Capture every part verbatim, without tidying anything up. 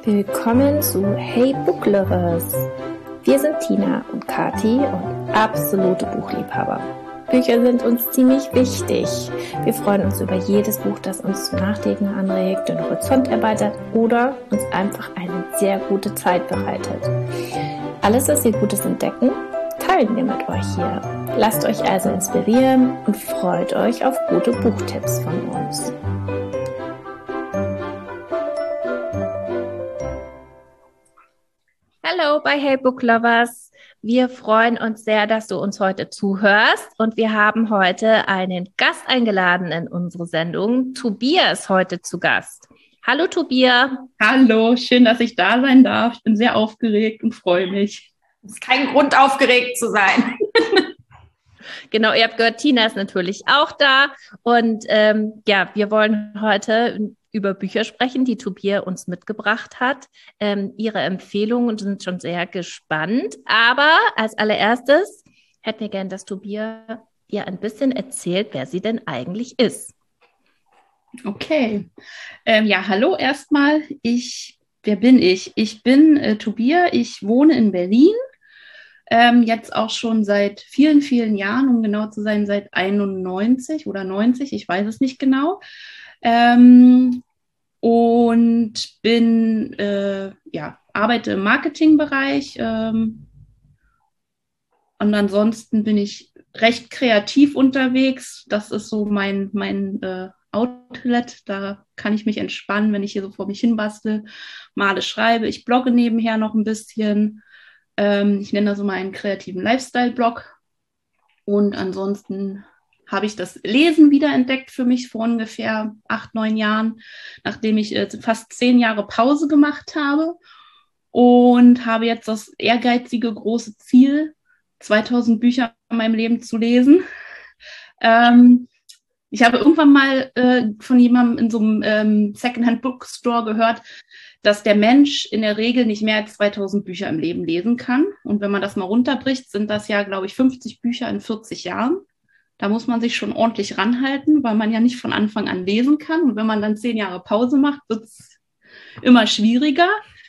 Willkommen zu Hey Book Lovers. Wir sind Tina und Kati und absolute Buchliebhaber. Bücher sind uns ziemlich wichtig. Wir freuen uns über jedes Buch, das uns zum Nachdenken anregt, den Horizont erweitert oder uns einfach eine sehr gute Zeit bereitet. Alles, was wir Gutes entdecken, teilen wir mit euch hier. Lasst euch also inspirieren und freut euch auf gute Buchtipps von uns. Hallo bei Hey Book Lovers. Wir freuen uns sehr, dass du uns heute zuhörst und wir haben heute einen Gast eingeladen in unsere Sendung. Tobias ist heute zu Gast. Hallo Tobias. Hallo, schön, dass ich da sein darf. Ich bin sehr aufgeregt und freue mich. Es ist kein Grund, aufgeregt zu sein. Genau, ihr habt gehört, Tina ist natürlich auch da und ähm, ja, wir wollen heute über Bücher sprechen, die Tobias uns mitgebracht hat. Ähm, ihre Empfehlungen sind schon sehr gespannt. Aber als allererstes hätten wir gern, dass Tobias ihr ein bisschen erzählt, wer sie denn eigentlich ist. Okay. Ähm, ja, hallo erstmal. Ich, wer bin ich? Ich bin äh, Tobias. Ich wohne in Berlin. Ähm, jetzt auch schon seit vielen, vielen Jahren, um genau zu sein, seit einundneunzig oder neunzig, ich weiß es nicht genau. Ähm, und bin, äh, ja, arbeite im Marketingbereich. Ähm, und ansonsten bin ich recht kreativ unterwegs. Das ist so mein, mein äh, Outlet. Da kann ich mich entspannen, wenn ich hier so vor mich hin bastel, male, schreibe. Ich blogge nebenher noch ein bisschen. Ähm, ich nenne das so mal einen kreativen Lifestyle-Blog. Und ansonsten habe ich das Lesen wiederentdeckt für mich vor ungefähr acht, neun Jahren, nachdem ich äh, fast zehn Jahre Pause gemacht habe und habe jetzt das ehrgeizige große Ziel, zweitausend Bücher in meinem Leben zu lesen. Ähm, ich habe irgendwann mal äh, von jemandem in so einem ähm, Secondhand-Bookstore gehört, dass der Mensch in der Regel nicht mehr als zweitausend Bücher im Leben lesen kann. Und wenn man das mal runterbricht, sind das ja, glaube ich, fünfzig Bücher in vierzig Jahren. Da muss man sich schon ordentlich ranhalten, weil man ja nicht von Anfang an lesen kann. Und wenn man dann zehn Jahre Pause macht, wird es immer schwieriger.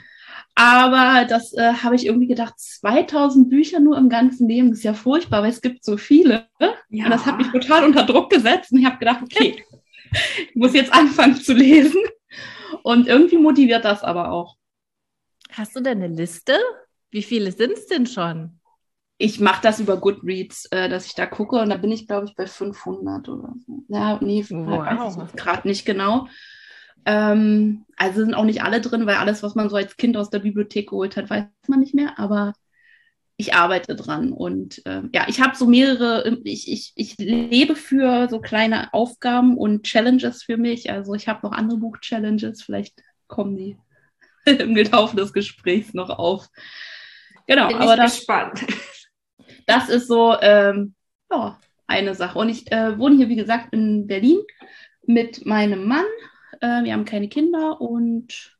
Aber das äh, habe ich irgendwie gedacht, zweitausend Bücher nur im ganzen Leben, das ist ja furchtbar, weil es gibt so viele. Ja. Und das hat mich total unter Druck gesetzt. Und ich habe gedacht, okay, ich muss jetzt anfangen zu lesen. Und irgendwie motiviert das aber auch. Hast du denn eine Liste? Wie viele sind es denn schon? Ich mache das über Goodreads, äh, dass ich da gucke. Und da bin ich, glaube ich, bei fünfhundert oder so. Ja, nee, wow. Weiß ich gerade nicht genau. Ähm, also sind auch nicht alle drin, weil alles, was man so als Kind aus der Bibliothek geholt hat, weiß man nicht mehr. Aber ich arbeite dran. Und äh, ja, ich habe so mehrere, ich, ich, ich lebe für so kleine Aufgaben und Challenges für mich. Also ich habe noch andere Buch-Challenges, vielleicht kommen die im Laufe des Gesprächs noch auf. Genau, Bin aber ich das, gespannt. Das ist so ähm, ja, eine Sache. Und ich äh, wohne hier, wie gesagt, in Berlin mit meinem Mann. Äh, wir haben keine Kinder und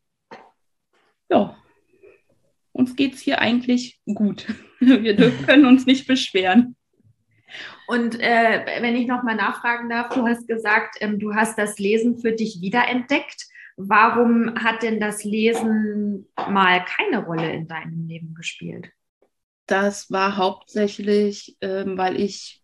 ja, uns geht es hier eigentlich gut. Wir können uns nicht beschweren. Und äh, wenn ich nochmal nachfragen darf, du hast gesagt, ähm, du hast das Lesen für dich wiederentdeckt. Warum hat denn das Lesen mal keine Rolle in deinem Leben gespielt? Das war hauptsächlich, ähm, weil ich,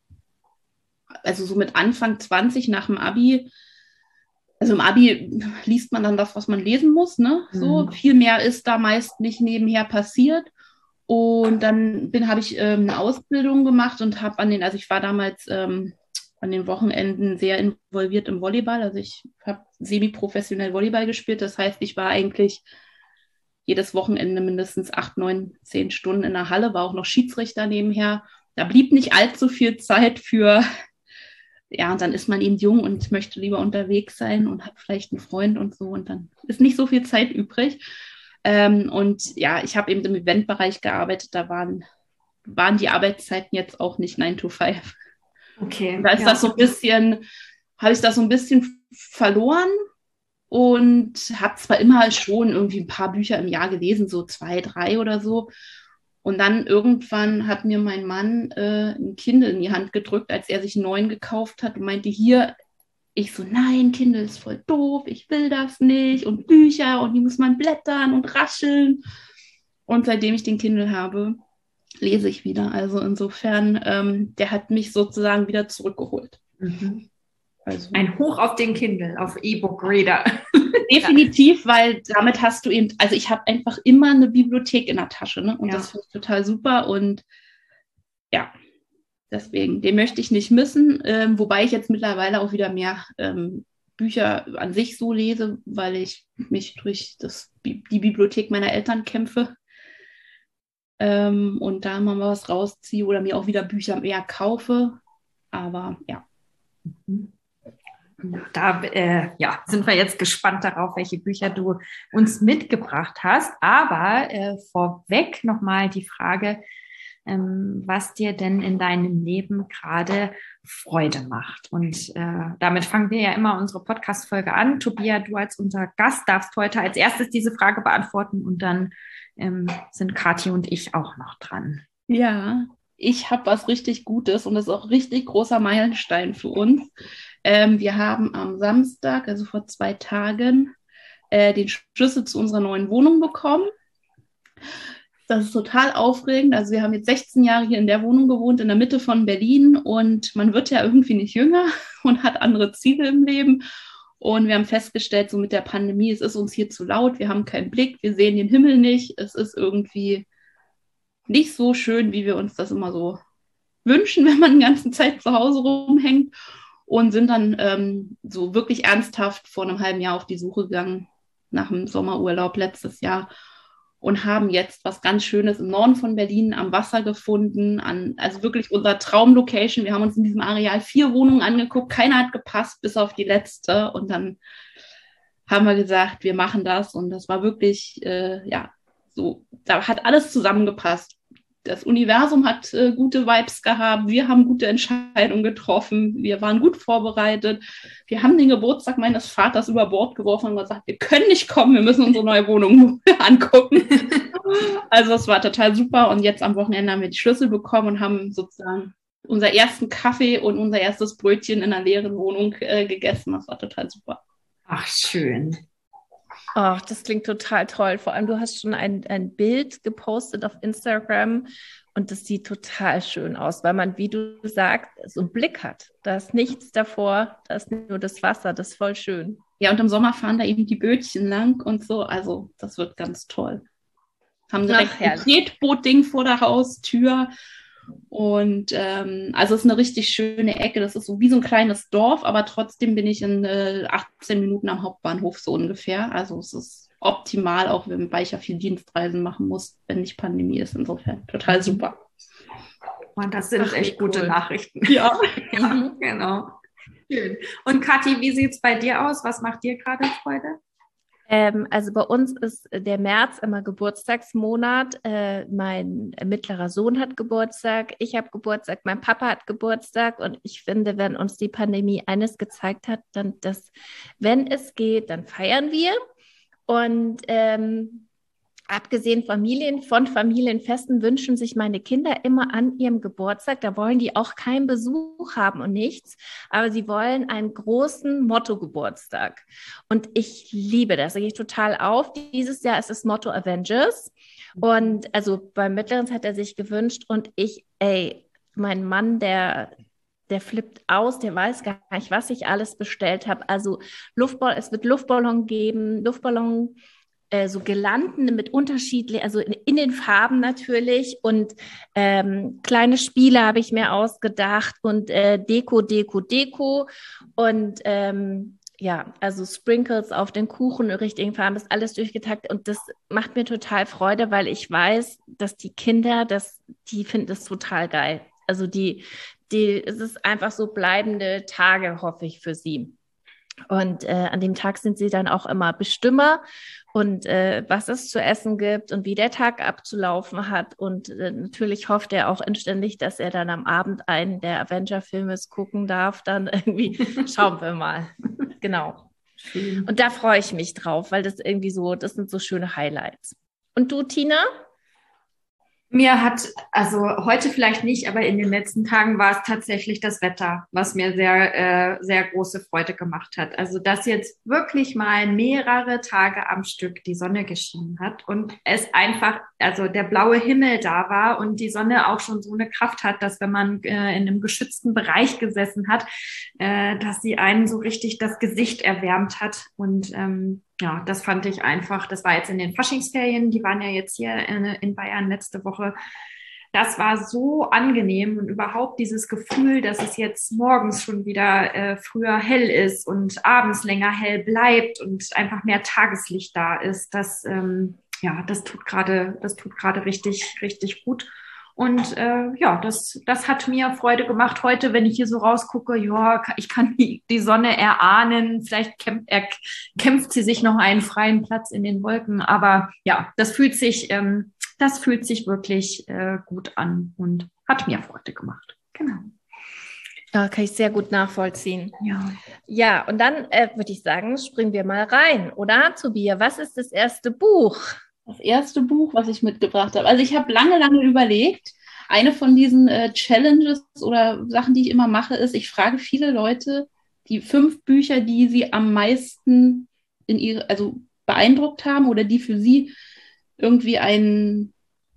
also so mit Anfang zwanzig nach dem Abi, also im Abi liest man dann das, was man lesen muss, ne? So, mhm. Viel mehr ist da meist nicht nebenher passiert. Und dann bin, habe ich ähm, eine Ausbildung gemacht und habe an den, also ich war damals ähm, an den Wochenenden sehr involviert im Volleyball. Also ich habe semi-professionell Volleyball gespielt. Das heißt, ich war eigentlich jedes Wochenende mindestens acht, neun, zehn Stunden in der Halle, war auch noch Schiedsrichter nebenher. Da blieb nicht allzu viel Zeit für, ja, und dann ist man eben jung und möchte lieber unterwegs sein und hat vielleicht einen Freund und so und dann ist nicht so viel Zeit übrig. Ähm, und ja, ich habe eben im Eventbereich gearbeitet, da waren, waren die Arbeitszeiten jetzt auch nicht nine to five. Okay. Und da ist ja. das so ein bisschen, habe ich das so ein bisschen verloren und habe zwar immer schon irgendwie ein paar Bücher im Jahr gelesen, so zwei, drei oder so. Und dann irgendwann hat mir mein Mann äh, ein Kindle in die Hand gedrückt, als er sich einen neuen gekauft hat und meinte, hier, ich so, nein, Kindle ist voll doof, ich will das nicht und Bücher und die muss man blättern und rascheln. Und seitdem ich den Kindle habe, lese ich wieder. Also insofern, ähm, der hat mich sozusagen wieder zurückgeholt. Mhm. Also, ein Hoch auf den Kindle, auf E-Book-Reader. Definitiv, weil damit hast du eben, also ich habe einfach immer eine Bibliothek in der Tasche, ne? Und ja. Das finde ich total super und ja, deswegen, den möchte ich nicht missen, ähm, wobei ich jetzt mittlerweile auch wieder mehr ähm, Bücher an sich so lese, weil ich mich durch das, die Bibliothek meiner Eltern kämpfe ähm, und da mal was rausziehe oder mir auch wieder Bücher mehr kaufe, aber ja. Da äh, ja, sind wir jetzt gespannt darauf, welche Bücher du uns mitgebracht hast. Aber äh, vorweg nochmal die Frage, ähm, was dir denn in deinem Leben gerade Freude macht. Und äh, damit fangen wir ja immer unsere Podcast-Folge an. Tobia, du als unser Gast darfst heute als erstes diese Frage beantworten und dann ähm, sind Kathi und ich auch noch dran. Ja, ich habe was richtig Gutes und das ist auch richtig großer Meilenstein für uns. Ähm, wir haben am Samstag, also vor zwei Tagen, äh, den Schlüssel zu unserer neuen Wohnung bekommen. Das ist total aufregend. Also wir haben jetzt sechzehn Jahre hier in der Wohnung gewohnt, in der Mitte von Berlin und man wird ja irgendwie nicht jünger und hat andere Ziele im Leben. Und wir haben festgestellt, so mit der Pandemie, es ist uns hier zu laut, wir haben keinen Blick, wir sehen den Himmel nicht. Es ist irgendwie nicht so schön, wie wir uns das immer so wünschen, wenn man die ganze Zeit zu Hause rumhängt. Und sind dann ähm, so wirklich ernsthaft vor einem halben Jahr auf die Suche gegangen, nach dem Sommerurlaub letztes Jahr. Und haben jetzt was ganz Schönes im Norden von Berlin am Wasser gefunden, an, also wirklich unser Traumlocation. Wir haben uns in diesem Areal vier Wohnungen angeguckt, keiner hat gepasst, bis auf die letzte. Und dann haben wir gesagt, wir machen das. Und das war wirklich, äh, ja, so, da hat alles zusammengepasst. Das Universum hat äh, gute Vibes gehabt, wir haben gute Entscheidungen getroffen, wir waren gut vorbereitet. Wir haben den Geburtstag meines Vaters über Bord geworfen und gesagt, wir können nicht kommen, wir müssen unsere neue Wohnung angucken. Also es war total super und jetzt am Wochenende haben wir die Schlüssel bekommen und haben sozusagen unseren ersten Kaffee und unser erstes Brötchen in einer leeren Wohnung äh, gegessen. Das war total super. Ach, schön. Ach, das klingt total toll. Vor allem, du hast schon ein, ein Bild gepostet auf Instagram und das sieht total schön aus, weil man, wie du sagst, so einen Blick hat. Da ist nichts davor, da ist nur das Wasser, das ist voll schön. Ja, und im Sommer fahren da eben die Bötchen lang und so. Also das wird ganz toll. Haben direkt Ach, ein Tretboot-Ding vor der Haustür. Und ähm, also es ist eine richtig schöne Ecke. Das ist so wie so ein kleines Dorf, aber trotzdem bin ich in äh, achtzehn Minuten am Hauptbahnhof so ungefähr. Also es ist optimal, auch wenn weil ich ja viel Dienstreisen machen muss, wenn nicht Pandemie ist. Insofern total super. Und das sind Ach, echt gute cool. Nachrichten. Ja. Ja, genau. Schön. Und Kathi, wie sieht es bei dir aus? Was macht dir gerade Freude? Ähm, also bei uns ist der März immer Geburtstagsmonat. Äh, mein mittlerer Sohn hat Geburtstag, ich habe Geburtstag, mein Papa hat Geburtstag und ich finde, wenn uns die Pandemie eines gezeigt hat, dann, dass, wenn es geht, dann feiern wir. Und ähm, abgesehen Familien, von Familienfesten wünschen sich meine Kinder immer an ihrem Geburtstag, da wollen die auch keinen Besuch haben und nichts, aber sie wollen einen großen Motto-Geburtstag. Und ich liebe das, da gehe ich total auf. Dieses Jahr ist das Motto Avengers und also beim Mittleren hat er sich gewünscht und ich, ey, mein Mann, der... Der flippt aus, der weiß gar nicht, was ich alles bestellt habe. Also Luftballon, es wird Luftballon geben, Luftballon, äh, so Girlanden mit unterschiedlichen, also in, in den Farben natürlich und ähm, kleine Spiele habe ich mir ausgedacht und äh, Deko, Deko, Deko und ähm, ja, also Sprinkles auf den Kuchen in richtigen Farben, ist alles durchgetaktet und das macht mir total Freude, weil ich weiß, dass die Kinder, das, die finden das total geil. Also die, die, es ist einfach so bleibende Tage, hoffe ich, für sie. Und äh, an dem Tag sind sie dann auch immer Bestimmer und äh, was es zu essen gibt und wie der Tag abzulaufen hat. Und äh, natürlich hofft er auch inständig, dass er dann am Abend einen der Avenger-Filme gucken darf. Dann irgendwie schauen wir mal. Genau. Und da freue ich mich drauf, weil das irgendwie so, das sind so schöne Highlights. Und du, Tina? Mir hat, also heute vielleicht nicht, aber in den letzten Tagen war es tatsächlich das Wetter, was mir sehr, äh, sehr große Freude gemacht hat. Also, dass jetzt wirklich mal mehrere Tage am Stück die Sonne geschienen hat und es einfach, also der blaue Himmel da war und die Sonne auch schon so eine Kraft hat, dass wenn man äh, in einem geschützten Bereich gesessen hat, äh, dass sie einen so richtig das Gesicht erwärmt hat. Und ähm, ja, das fand ich einfach, das war jetzt in den Faschingsferien, die waren ja jetzt hier in, in Bayern letzte Woche. Das war so angenehm und überhaupt dieses Gefühl, dass es jetzt morgens schon wieder äh, früher hell ist und abends länger hell bleibt und einfach mehr Tageslicht da ist, das, ähm, ja, das tut gerade, das tut gerade richtig, richtig gut. Und äh, ja, das, das hat mir Freude gemacht heute, wenn ich hier so rausgucke. Ja, ich kann die, die Sonne erahnen. Vielleicht kämpft, er, kämpft sie sich noch einen freien Platz in den Wolken. Aber ja, das fühlt sich, ähm, das fühlt sich wirklich äh, gut an und hat mir Freude gemacht. Genau. Ja, kann ich sehr gut nachvollziehen. Ja, Ja, und dann äh, würde ich sagen, springen wir mal rein, oder, Tobias? Was ist das erste Buch? Das erste Buch, was ich mitgebracht habe. Also ich habe lange, lange überlegt. Eine von diesen äh, Challenges oder Sachen, die ich immer mache, ist, ich frage viele Leute, die fünf Bücher, die sie am meisten in ihre, also beeindruckt haben oder die für sie irgendwie ein,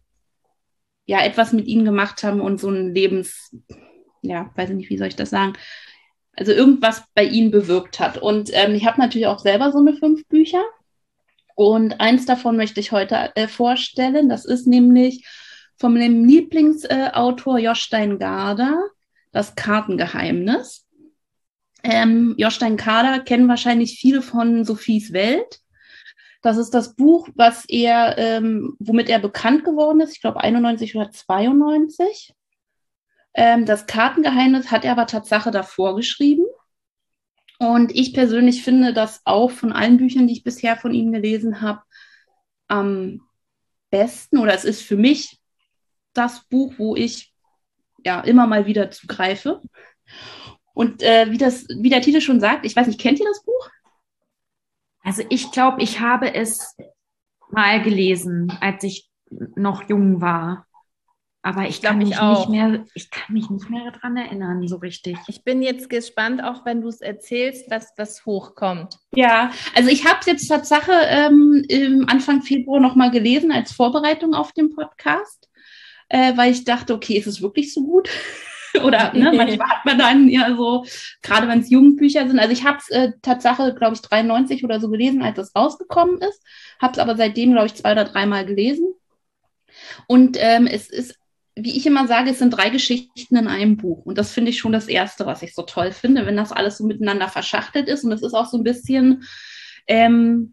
ja, etwas mit ihnen gemacht haben und so ein Lebens, ja, weiß ich nicht, wie soll ich das sagen, also irgendwas bei ihnen bewirkt hat. Und ähm, ich habe natürlich auch selber so eine fünf Bücher. Und eins davon möchte ich heute äh, vorstellen. Das ist nämlich von meinem Lieblingsautor äh, Jostein Gaarder, das Kartengeheimnis. Ähm, Jostein Gaarder kennen wahrscheinlich viele von Sophies Welt. Das ist das Buch, was er, ähm, womit er bekannt geworden ist. Ich glaube einundneunzig oder zweiundneunzig. Ähm, das Kartengeheimnis hat er aber Tatsache davor geschrieben. Und ich persönlich finde das auch von allen Büchern, die ich bisher von ihm gelesen habe, am besten, oder es ist für mich das Buch, wo ich ja immer mal wieder zugreife. Und äh, wie, das, wie der Titel schon sagt, ich weiß nicht, kennt ihr das Buch? also ich glaube, ich habe es mal gelesen, als ich noch jung war. Aber ich kann Glaub ich mich auch. nicht mehr, ich kann mich nicht mehr daran erinnern, so richtig. Ich bin jetzt gespannt, auch wenn du es erzählst, was das hochkommt. Ja, also ich habe es jetzt Tatsache ähm, im Anfang Februar nochmal gelesen als Vorbereitung auf den Podcast, äh, weil ich dachte, okay, ist es wirklich so gut? Oder ne, manchmal hat man dann ja so, gerade wenn es Jugendbücher sind, also ich habe es äh, Tatsache, glaube ich, dreiundneunzig oder so gelesen, als es rausgekommen ist, habe es aber seitdem, glaube ich, zwei oder dreimal gelesen. Und ähm, es ist, wie ich immer sage, es sind drei Geschichten in einem Buch. Und das finde ich schon das Erste, was ich so toll finde, wenn das alles so miteinander verschachtelt ist. Und es ist auch so ein bisschen, ähm,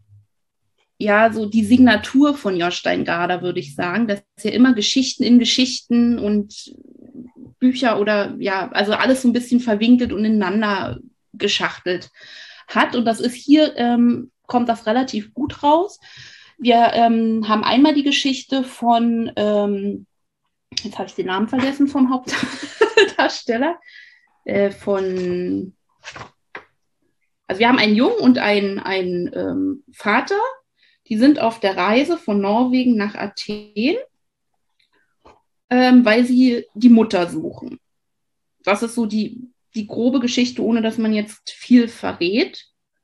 ja, so die Signatur von Jostein Gaarder, würde ich sagen, dass er immer Geschichten in Geschichten und Bücher oder, ja, also alles so ein bisschen verwinkelt und ineinander geschachtelt hat. Und das ist hier, ähm, kommt das relativ gut raus. Wir ähm, haben einmal die Geschichte von, ähm, jetzt habe ich den Namen vergessen vom Hauptdarsteller, äh, von, also wir haben einen Jungen und einen, einen ähm, Vater, die sind auf der Reise von Norwegen nach Athen, ähm, weil sie die Mutter suchen. Das ist so die, die grobe Geschichte, ohne dass man jetzt viel verrät.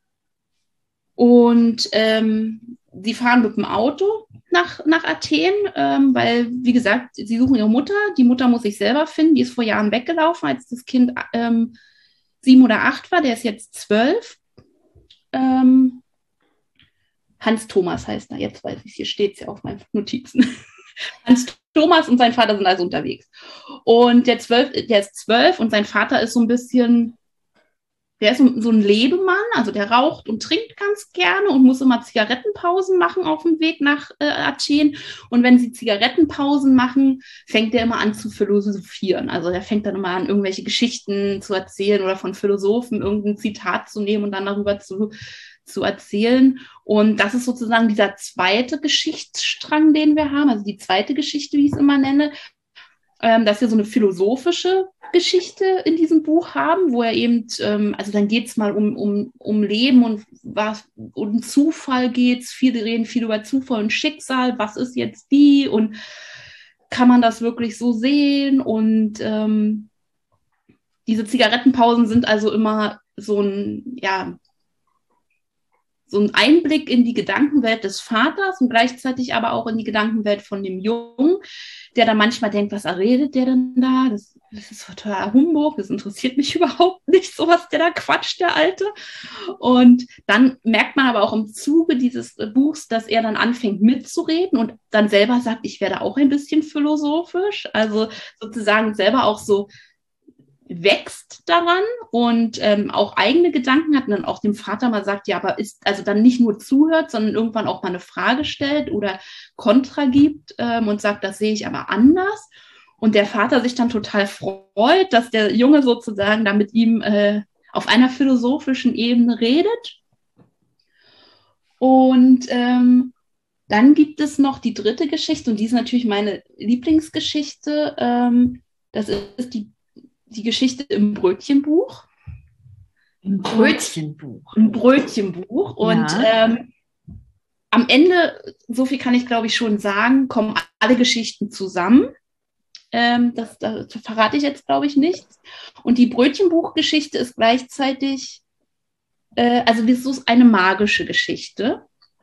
Und ähm, sie fahren mit dem Auto nach, nach Athen, ähm, weil, wie gesagt, sie suchen ihre Mutter. Die Mutter muss sich selber finden. Die ist vor Jahren weggelaufen, als das Kind ähm, sieben oder acht war. Der ist jetzt zwölf. Ähm, Hans Thomas heißt er. Jetzt weiß ich es. Hier steht es ja auf meinen Notizen. Hans Thomas und sein Vater sind also unterwegs. Und der, zwölf, der ist zwölf und sein Vater ist so ein bisschen... Der ist so ein Lebemann, also der raucht und trinkt ganz gerne und muss immer Zigarettenpausen machen auf dem Weg nach äh, Athen. Und wenn sie Zigarettenpausen machen, fängt der immer an zu philosophieren. Also der fängt dann immer an, irgendwelche Geschichten zu erzählen oder von Philosophen irgendein Zitat zu nehmen und dann darüber zu, zu erzählen. Und das ist sozusagen dieser zweite Geschichtsstrang, den wir haben, also die zweite Geschichte, wie ich es immer nenne, ähm, dass wir so eine philosophische Geschichte in diesem Buch haben, wo er eben, ähm, also dann geht es mal um, um, um Leben und was, um Zufall geht's. Viele reden viel über Zufall und Schicksal, was ist jetzt wie und kann man das wirklich so sehen? Und ähm, diese Zigarettenpausen sind also immer so ein, ja, so ein Einblick in die Gedankenwelt des Vaters und gleichzeitig aber auch in die Gedankenwelt von dem Jungen, der dann manchmal denkt, was redet der denn da? Das, das ist total Humbug, das interessiert mich überhaupt nicht, so was der da quatscht, der Alte. Und dann merkt man aber auch im Zuge dieses Buchs, dass er dann anfängt mitzureden und dann selber sagt, ich werde auch ein bisschen philosophisch, also sozusagen selber auch so wächst daran und ähm, auch eigene Gedanken hat und dann auch dem Vater mal sagt, ja, aber ist, also dann nicht nur zuhört, sondern irgendwann auch mal eine Frage stellt oder Kontra gibt ähm, und sagt, das sehe ich aber anders. Und der Vater sich dann total freut, dass der Junge sozusagen da mit ihm äh, auf einer philosophischen Ebene redet. Und ähm, dann gibt es noch die dritte Geschichte und die ist natürlich meine Lieblingsgeschichte. Ähm, das ist die die Geschichte im Brötchenbuch. Im Brötchenbuch. Im Brötchenbuch. Und ja. ähm, am Ende, so viel kann ich glaube ich schon sagen, kommen alle Geschichten zusammen. Ähm, das, das verrate ich jetzt glaube ich nicht. Und die Brötchenbuchgeschichte ist gleichzeitig, äh, also das ist eine magische Geschichte.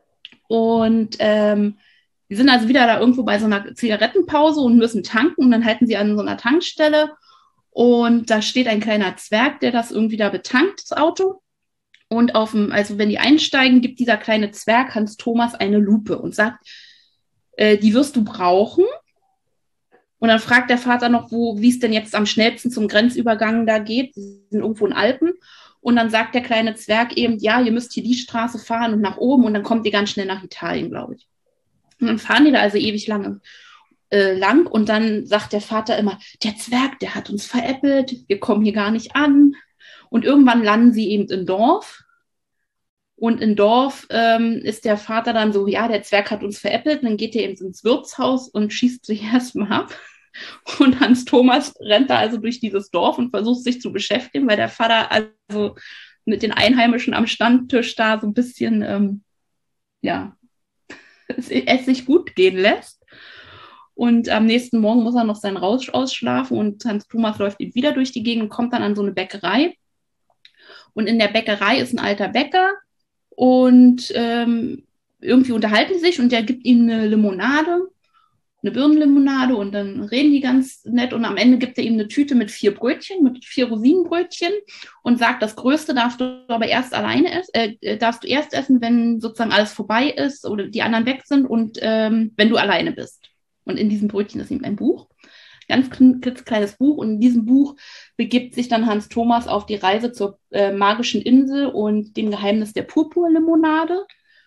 Und ähm, wir sind also wieder da irgendwo bei so einer Zigarettenpause und müssen tanken und dann halten sie an so einer Tankstelle. Und da steht ein kleiner Zwerg, der das irgendwie da betankt, das Auto. Und auf dem, also wenn die einsteigen, gibt dieser kleine Zwerg Hans Thomas eine Lupe und sagt, äh, die wirst du brauchen. Und dann fragt der Vater noch, wo, wie es denn jetzt am schnellsten zum Grenzübergang da geht. Sie sind irgendwo in Alpen. Und dann sagt der kleine Zwerg eben, ja, ihr müsst hier die Straße fahren und nach oben und dann kommt ihr ganz schnell nach Italien, glaube ich. Und dann fahren die da also ewig lange. lang und dann sagt der Vater immer, der Zwerg, der hat uns veräppelt, wir kommen hier gar nicht an. Und irgendwann landen sie eben in Dorf. Und in Dorf ähm, ist der Vater dann so, ja, der Zwerg hat uns veräppelt. Und dann geht er eben ins Wirtshaus und schießt sich erstmal ab. Und Hans Thomas rennt da also durch dieses Dorf und versucht sich zu beschäftigen, weil der Vater also mit den Einheimischen am Standtisch da so ein bisschen, ähm, ja, es, es sich gut gehen lässt. Und am nächsten Morgen muss er noch seinen Rausch ausschlafen und Hans Thomas läuft ihm wieder durch die Gegend und kommt dann an so eine Bäckerei. Und in der Bäckerei ist ein alter Bäcker und ähm, irgendwie unterhalten die sich und der gibt ihm eine Limonade, eine Birnenlimonade und dann reden die ganz nett und am Ende gibt er ihm eine Tüte mit vier Brötchen, mit vier Rosinenbrötchen und sagt, das Größte darfst du aber erst alleine essen, äh, darfst du erst essen, wenn sozusagen alles vorbei ist oder die anderen weg sind und ähm, wenn du alleine bist. Und in diesem Brötchen ist eben ein Buch, ganz kleines Buch. Und in diesem Buch begibt sich dann Hans Thomas auf die Reise zur äh, magischen Insel und dem Geheimnis der Purpurlimonade.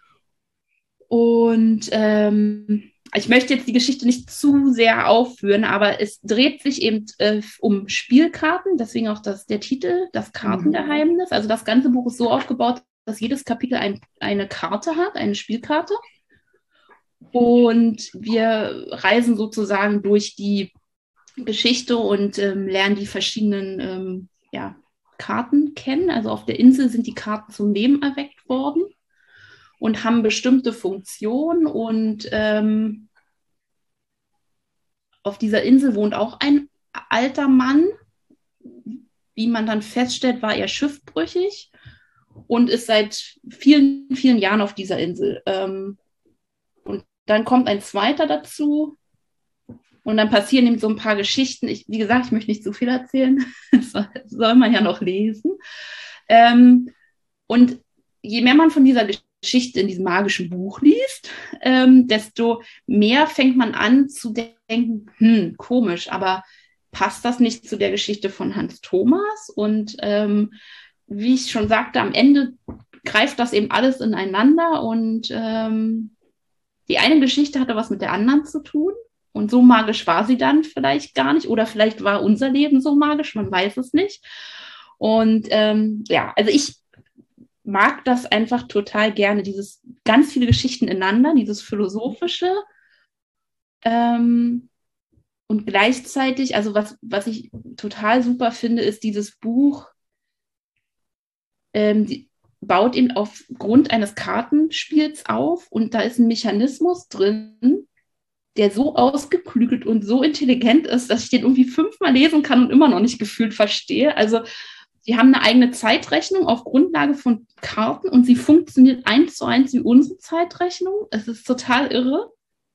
Und ähm, ich möchte jetzt die Geschichte nicht zu sehr aufführen, aber es dreht sich eben äh, um Spielkarten, deswegen auch das, der Titel, das Kartengeheimnis. Also das ganze Buch ist so aufgebaut, dass jedes Kapitel ein, eine Karte hat, eine Spielkarte. Und wir reisen sozusagen durch die Geschichte und ähm, lernen die verschiedenen ähm, ja, Karten kennen. Also auf der Insel sind die Karten zum Leben erweckt worden und haben bestimmte Funktionen. Und ähm, auf dieser Insel wohnt auch ein alter Mann. Wie man dann feststellt, war er schiffbrüchig und ist seit vielen, vielen Jahren auf dieser Insel. Ähm, und dann kommt ein zweiter dazu und dann passieren ihm so ein paar Geschichten. Ich, wie gesagt, ich möchte nicht zu viel erzählen. Das soll man ja noch lesen. Ähm, und je mehr man von dieser Geschichte in diesem magischen Buch liest, ähm, desto mehr fängt man an zu denken, hm, komisch, aber passt das nicht zu der Geschichte von Hans Thomas? Und ähm, wie ich schon sagte, am Ende greift das eben alles ineinander und ähm, die eine Geschichte hatte was mit der anderen zu tun und so magisch war sie dann vielleicht gar nicht oder vielleicht war unser Leben so magisch, man weiß es nicht. Und ähm, ja, also ich mag das einfach total gerne, dieses ganz viele Geschichten ineinander, dieses Philosophische ähm, und gleichzeitig, also was, was ich total super finde, ist dieses Buch, ähm, die, baut ihn aufgrund eines Kartenspiels auf und da ist ein Mechanismus drin, der so ausgeklügelt und so intelligent ist, dass ich den irgendwie fünfmal lesen kann und immer noch nicht gefühlt verstehe. Also die haben eine eigene Zeitrechnung auf Grundlage von Karten und sie funktioniert eins zu eins wie unsere Zeitrechnung. Es ist total irre.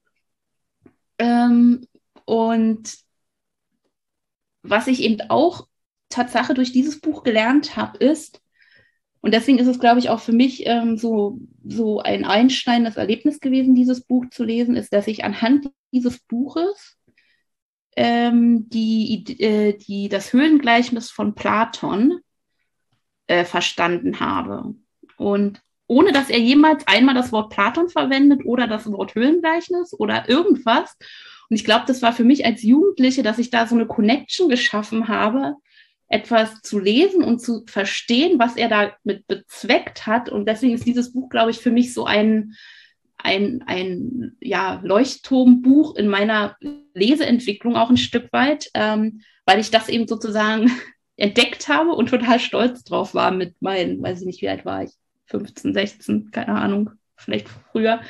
Ähm, und was ich eben auch Tatsache durch dieses Buch gelernt habe, ist, und deswegen ist es, glaube ich, auch für mich ähm, so, so ein einschneidendes Erlebnis gewesen, dieses Buch zu lesen, ist, dass ich anhand dieses Buches ähm, die, äh, die, das Höhlengleichnis von Platon äh, verstanden habe. Und ohne dass er jemals einmal das Wort Platon verwendet oder das Wort Höhlengleichnis oder irgendwas. Und ich glaube, das war für mich als Jugendliche, dass ich da so eine Connection geschaffen habe, etwas zu lesen und zu verstehen, was er damit bezweckt hat. Und deswegen ist dieses Buch, glaube ich, für mich so ein, ein, ein ja, Leuchtturmbuch in meiner Leseentwicklung auch ein Stück weit, ähm, weil ich das eben sozusagen entdeckt habe und total stolz drauf war mit meinen, weiß ich nicht, wie alt war ich, fünfzehn, sechzehn, keine Ahnung, vielleicht früher.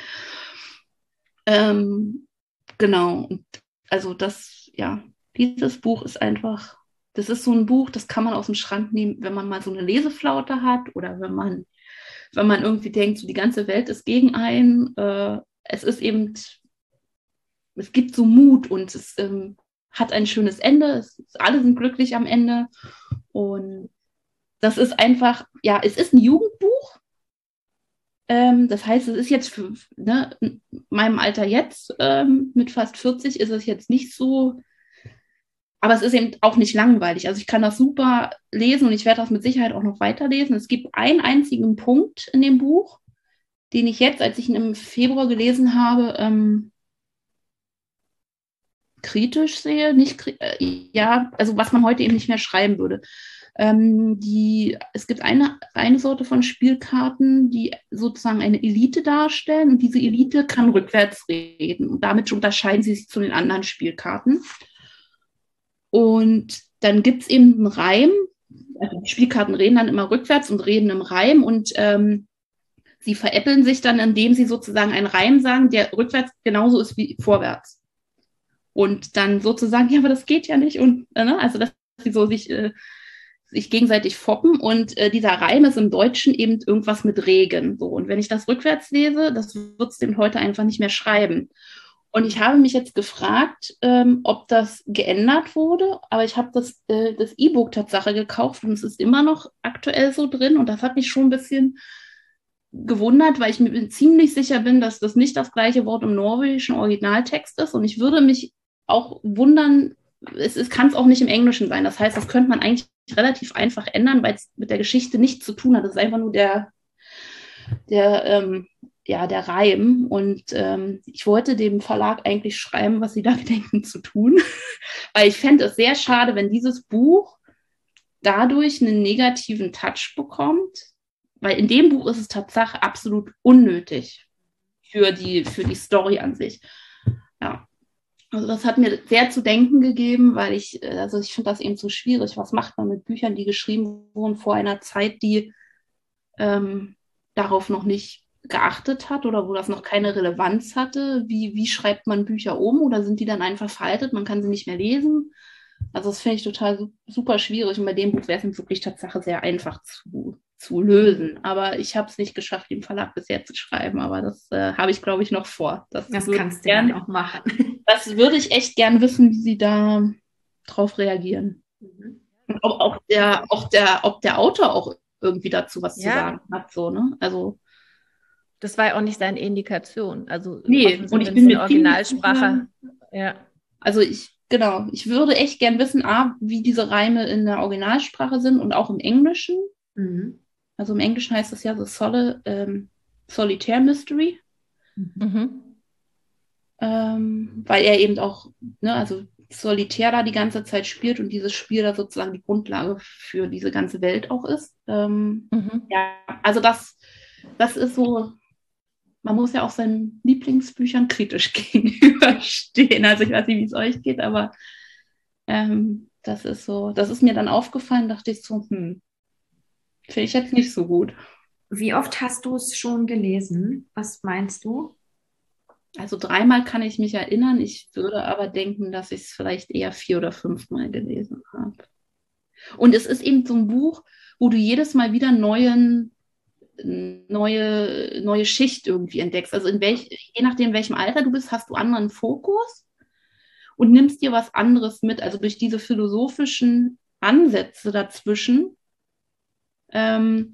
Ähm, genau, und also das, ja, dieses Buch ist einfach, das ist so ein Buch, das kann man aus dem Schrank nehmen, wenn man mal so eine Leseflaute hat oder wenn man, wenn man irgendwie denkt, so die ganze Welt ist gegen einen. Äh, es ist eben, es gibt so Mut und es ähm, hat ein schönes Ende. Es, alle sind glücklich am Ende. Und das ist einfach, ja, es ist ein Jugendbuch. Ähm, das heißt, es ist jetzt für ne, in meinem Alter jetzt, ähm, mit fast vierzig, ist es jetzt nicht so. Aber es ist eben auch nicht langweilig. Also ich kann das super lesen und ich werde das mit Sicherheit auch noch weiterlesen. Es gibt einen einzigen Punkt in dem Buch, den ich jetzt, als ich ihn im Februar gelesen habe, ähm, kritisch sehe. Nicht, äh, ja, also was man heute eben nicht mehr schreiben würde. Ähm, die, es gibt eine, eine Sorte von Spielkarten, die sozusagen eine Elite darstellen und diese Elite kann rückwärts reden und damit unterscheiden sie sich zu den anderen Spielkarten. Und dann gibt es eben einen Reim, also die Spielkarten reden dann immer rückwärts und reden im Reim und ähm, sie veräppeln sich dann, indem sie sozusagen einen Reim sagen, der rückwärts genauso ist wie vorwärts. Und dann sozusagen, ja, aber das geht ja nicht. Und äh, ne? Also, dass sie so sich, äh, sich gegenseitig foppen. Und äh, dieser Reim ist im Deutschen eben irgendwas mit Regen. So. Und wenn ich das rückwärts lese, das wird es dem heute einfach nicht mehr schreiben. Und ich habe mich jetzt gefragt, ähm, ob das geändert wurde, aber ich habe das, äh, das E-Book Tatsache gekauft und es ist immer noch aktuell so drin und das hat mich schon ein bisschen gewundert, weil ich mir ziemlich sicher bin, dass das nicht das gleiche Wort im norwegischen Originaltext ist und ich würde mich auch wundern, es, es kann es auch nicht im Englischen sein. Das heißt, das könnte man eigentlich relativ einfach ändern, weil es mit der Geschichte nichts zu tun hat. Das ist einfach nur der, der ähm, ja, der Reim. Und ähm, ich wollte dem Verlag eigentlich schreiben, was sie da gedenken zu tun. Weil ich fände es sehr schade, wenn dieses Buch dadurch einen negativen Touch bekommt. Weil in dem Buch ist es tatsächlich absolut unnötig für die, für die Story an sich. Ja. Also das hat mir sehr zu denken gegeben, weil ich, also ich finde das eben so schwierig. Was macht man mit Büchern, die geschrieben wurden vor einer Zeit, die ähm, darauf noch nicht geachtet hat oder wo das noch keine Relevanz hatte? Wie, wie schreibt man Bücher um oder sind die dann einfach veraltet? Man kann sie nicht mehr lesen. Also das finde ich total super schwierig und bei dem Buch wäre es wirklich Tatsache sehr einfach zu, zu lösen. Aber ich habe es nicht geschafft, den Verlag bisher zu schreiben, aber das äh, habe ich, glaube ich, noch vor. Das, das würde kannst ich du gern, dann auch machen. Das würde ich echt gern wissen, wie sie da drauf reagieren. Mhm. Und ob, ob, der, ob, der, ob der Autor auch irgendwie dazu was ja. zu sagen hat. So, ne? Also, das war ja auch nicht seine Indikation. Also nee, und ich bin mit Originalsprache. Ja. Also ich, genau, ich würde echt gern wissen, A, wie diese Reime in der Originalsprache sind und auch im Englischen. Mhm. Also im Englischen heißt das ja so Soli- ähm, Solitaire Mystery. Mhm. Ähm, weil er eben auch, ne, also solitär da die ganze Zeit spielt und dieses Spiel da sozusagen die Grundlage für diese ganze Welt auch ist. Ähm, mhm. Ja, also das, das ist so, man muss ja auch seinen Lieblingsbüchern kritisch gegenüberstehen. Also ich weiß nicht, wie es euch geht, aber ähm, das ist so, das ist mir dann aufgefallen, dachte ich so, hm, finde ich jetzt nicht so gut. Wie oft hast du es schon gelesen? Was meinst du? Also dreimal kann ich mich erinnern. Ich würde aber denken, dass ich es vielleicht eher vier oder fünfmal gelesen habe. Und es ist eben so ein Buch, wo du jedes Mal wieder neuen, neue, neue Schicht irgendwie entdeckst. Also in welch, je nachdem, in welchem Alter du bist, hast du anderen Fokus und nimmst dir was anderes mit. Also durch diese philosophischen Ansätze dazwischen, ähm,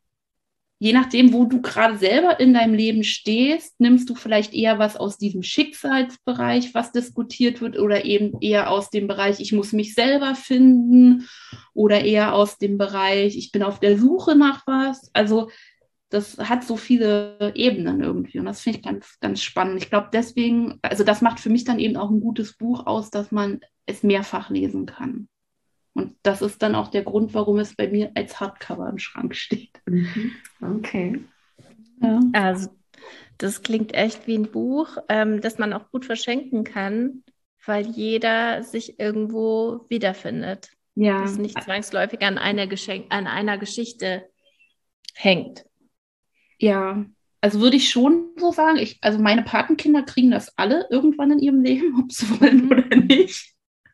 je nachdem, wo du gerade selber in deinem Leben stehst, nimmst du vielleicht eher was aus diesem Schicksalsbereich, was diskutiert wird, oder eben eher aus dem Bereich, ich muss mich selber finden, oder eher aus dem Bereich, ich bin auf der Suche nach was. Also das hat so viele Ebenen irgendwie und das finde ich ganz, ganz spannend. Ich glaube deswegen, also das macht für mich dann eben auch ein gutes Buch aus, dass man es mehrfach lesen kann. Und das ist dann auch der Grund, warum es bei mir als Hardcover im Schrank steht. Mhm. Okay. Ja. Also das klingt echt wie ein Buch, ähm, das man auch gut verschenken kann, weil jeder sich irgendwo wiederfindet. Ja. Das nicht zwangsläufig an einer, Geschenk an einer Geschichte hängt. Ja, also würde ich schon so sagen. Ich, also meine Patenkinder kriegen das alle irgendwann in ihrem Leben, ob sie wollen oder nicht.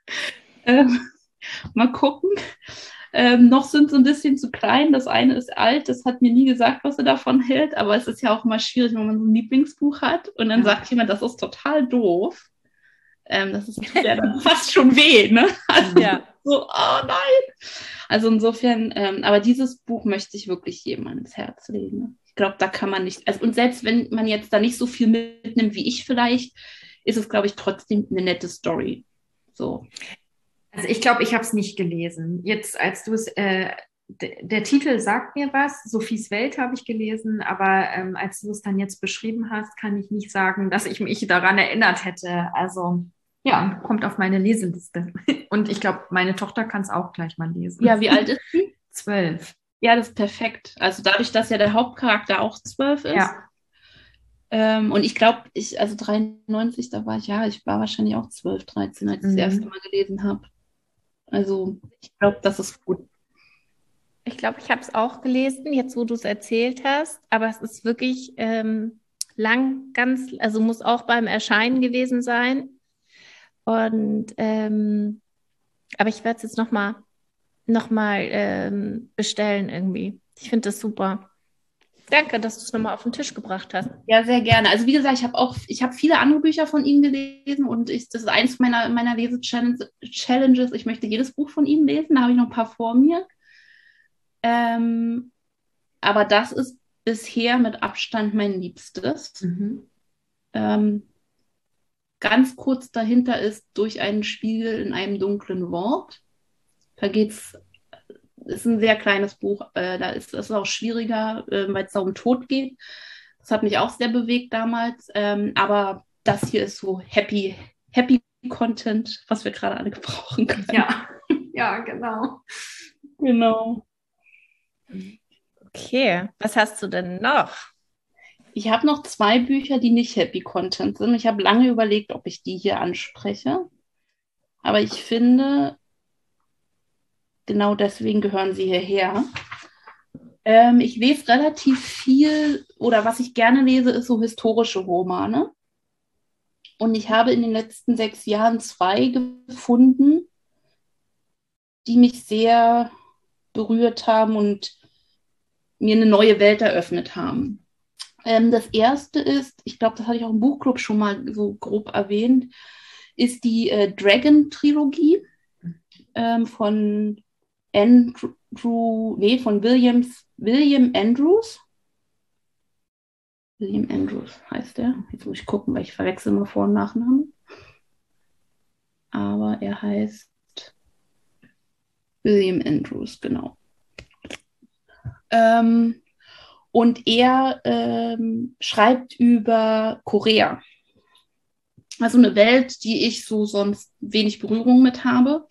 Ähm, mal gucken. Ähm, noch sind sie ein bisschen zu klein. Das eine ist alt, das hat mir nie gesagt, was er davon hält. Aber es ist ja auch immer schwierig, wenn man so ein Lieblingsbuch hat und dann ja. sagt jemand, das ist total doof. Ähm, das ist ja dann fast schon weh, ne? Also ja. So, oh nein. Also insofern, ähm, aber dieses Buch möchte ich wirklich jedem ans Herz legen. Ich glaube, da kann man nicht, also und selbst wenn man jetzt da nicht so viel mitnimmt wie ich vielleicht, ist es, glaube ich, trotzdem eine nette Story. So. Also ich glaube, ich habe es nicht gelesen. Jetzt, als du es, äh, d- der Titel sagt mir was, Sophies Welt habe ich gelesen, aber ähm, als du es dann jetzt beschrieben hast, kann ich nicht sagen, dass ich mich daran erinnert hätte. Also ja, kommt auf meine Leseliste. Und ich glaube, meine Tochter kann es auch gleich mal lesen. Ja, wie alt ist sie? Zwölf. Ja, das ist perfekt. Also dadurch, dass ja der Hauptcharakter auch zwölf ist. Ja. Ähm, und ich glaube, ich, also dreiundneunzig, da war ich, ja, ich war wahrscheinlich auch zwölf, dreizehn, als ich Mhm. das erste Mal gelesen habe. Also ich glaube, das ist gut. Ich glaube, ich habe es auch gelesen, jetzt wo du es erzählt hast, aber es ist wirklich ähm, lang, ganz, also muss auch beim Erscheinen gewesen sein. Und ähm, aber ich werde es jetzt nochmal noch mal, ähm, bestellen irgendwie. Ich finde das super. Danke, dass du es nochmal auf den Tisch gebracht hast. Ja, sehr gerne. Also wie gesagt, ich habe auch, ich habe viele andere Bücher von ihm gelesen und ich, das ist eins meiner, meiner Lese-Challenges. Ich möchte jedes Buch von ihm lesen, da habe ich noch ein paar vor mir. Ähm, aber das ist bisher mit Abstand mein Liebstes. Mhm. Ähm, ganz kurz dahinter ist Durch einen Spiegel in einem dunklen Wort. Da geht's, ist ein sehr kleines Buch, äh, da ist es auch schwieriger, äh, weil es da um Tod geht. Das hat mich auch sehr bewegt damals. Ähm, aber das hier ist so happy, happy Content, was wir gerade alle gebrauchen können. Ja, ja, genau. Genau. Okay, was hast du denn noch? Ich habe noch zwei Bücher, die nicht Happy Content sind. Ich habe lange überlegt, ob ich die hier anspreche. Aber ich finde, genau deswegen gehören sie hierher. Ähm, ich lese relativ viel, oder was ich gerne lese, ist so historische Romane. Und ich habe in den letzten sechs Jahren zwei gefunden, die mich sehr berührt haben und mir eine neue Welt eröffnet haben. Ähm, das erste ist, ich glaube, das hatte ich auch im Buchclub schon mal so grob erwähnt, ist die äh, Dragon-Trilogie ähm, von Andrew, nee, von Williams, William Andrews. William Andrews heißt er. Jetzt muss ich gucken, weil ich verwechsel immer Vor- und Nachnamen. Aber er heißt William Andrews, genau. Ähm, und er ähm, schreibt über Korea. Also eine Welt, die ich so sonst wenig Berührung mit habe.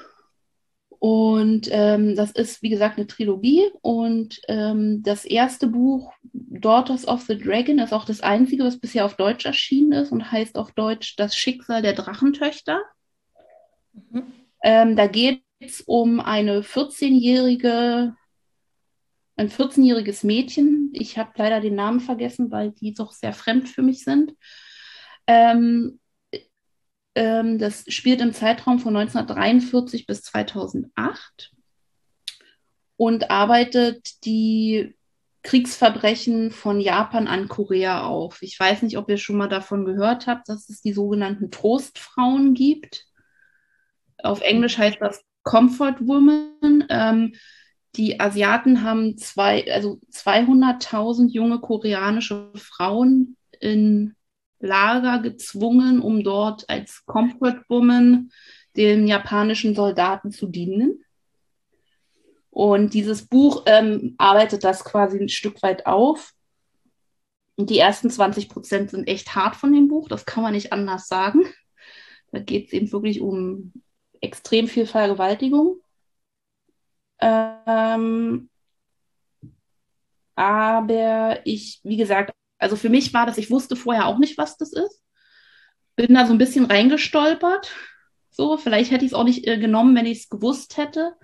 Und ähm, das ist, wie gesagt, eine Trilogie. Und ähm, das erste Buch, Daughters of the Dragon, ist auch das einzige, was bisher auf Deutsch erschienen ist und heißt auf Deutsch Das Schicksal der Drachentöchter. Mhm. Ähm, da geht es um eine vierzehnjährige, ein vierzehnjähriges Mädchen. Ich habe leider den Namen vergessen, weil die doch sehr fremd für mich sind. Ähm, ähm, das spielt im Zeitraum von neunzehnhundertdreiundvierzig bis zweitausendacht und arbeitet die Kriegsverbrechen von Japan an Korea auf. Ich weiß nicht, ob ihr schon mal davon gehört habt, dass es die sogenannten Trostfrauen gibt. Auf Englisch heißt das Comfort Women. Ähm, die Asiaten haben zwei, also zweihunderttausend junge koreanische Frauen in Lager gezwungen, um dort als Comfort Woman den japanischen Soldaten zu dienen. Und dieses Buch ähm, arbeitet das quasi ein Stück weit auf. Und die ersten zwanzig Prozent sind echt hart von dem Buch, das kann man nicht anders sagen. Da geht es eben wirklich um extrem viel Vergewaltigung. Ähm, aber ich, wie gesagt, also für mich war das, ich wusste vorher auch nicht, was das ist. Bin da so ein bisschen reingestolpert. So, vielleicht hätte ich es auch nicht äh, genommen, wenn ich es gewusst hätte.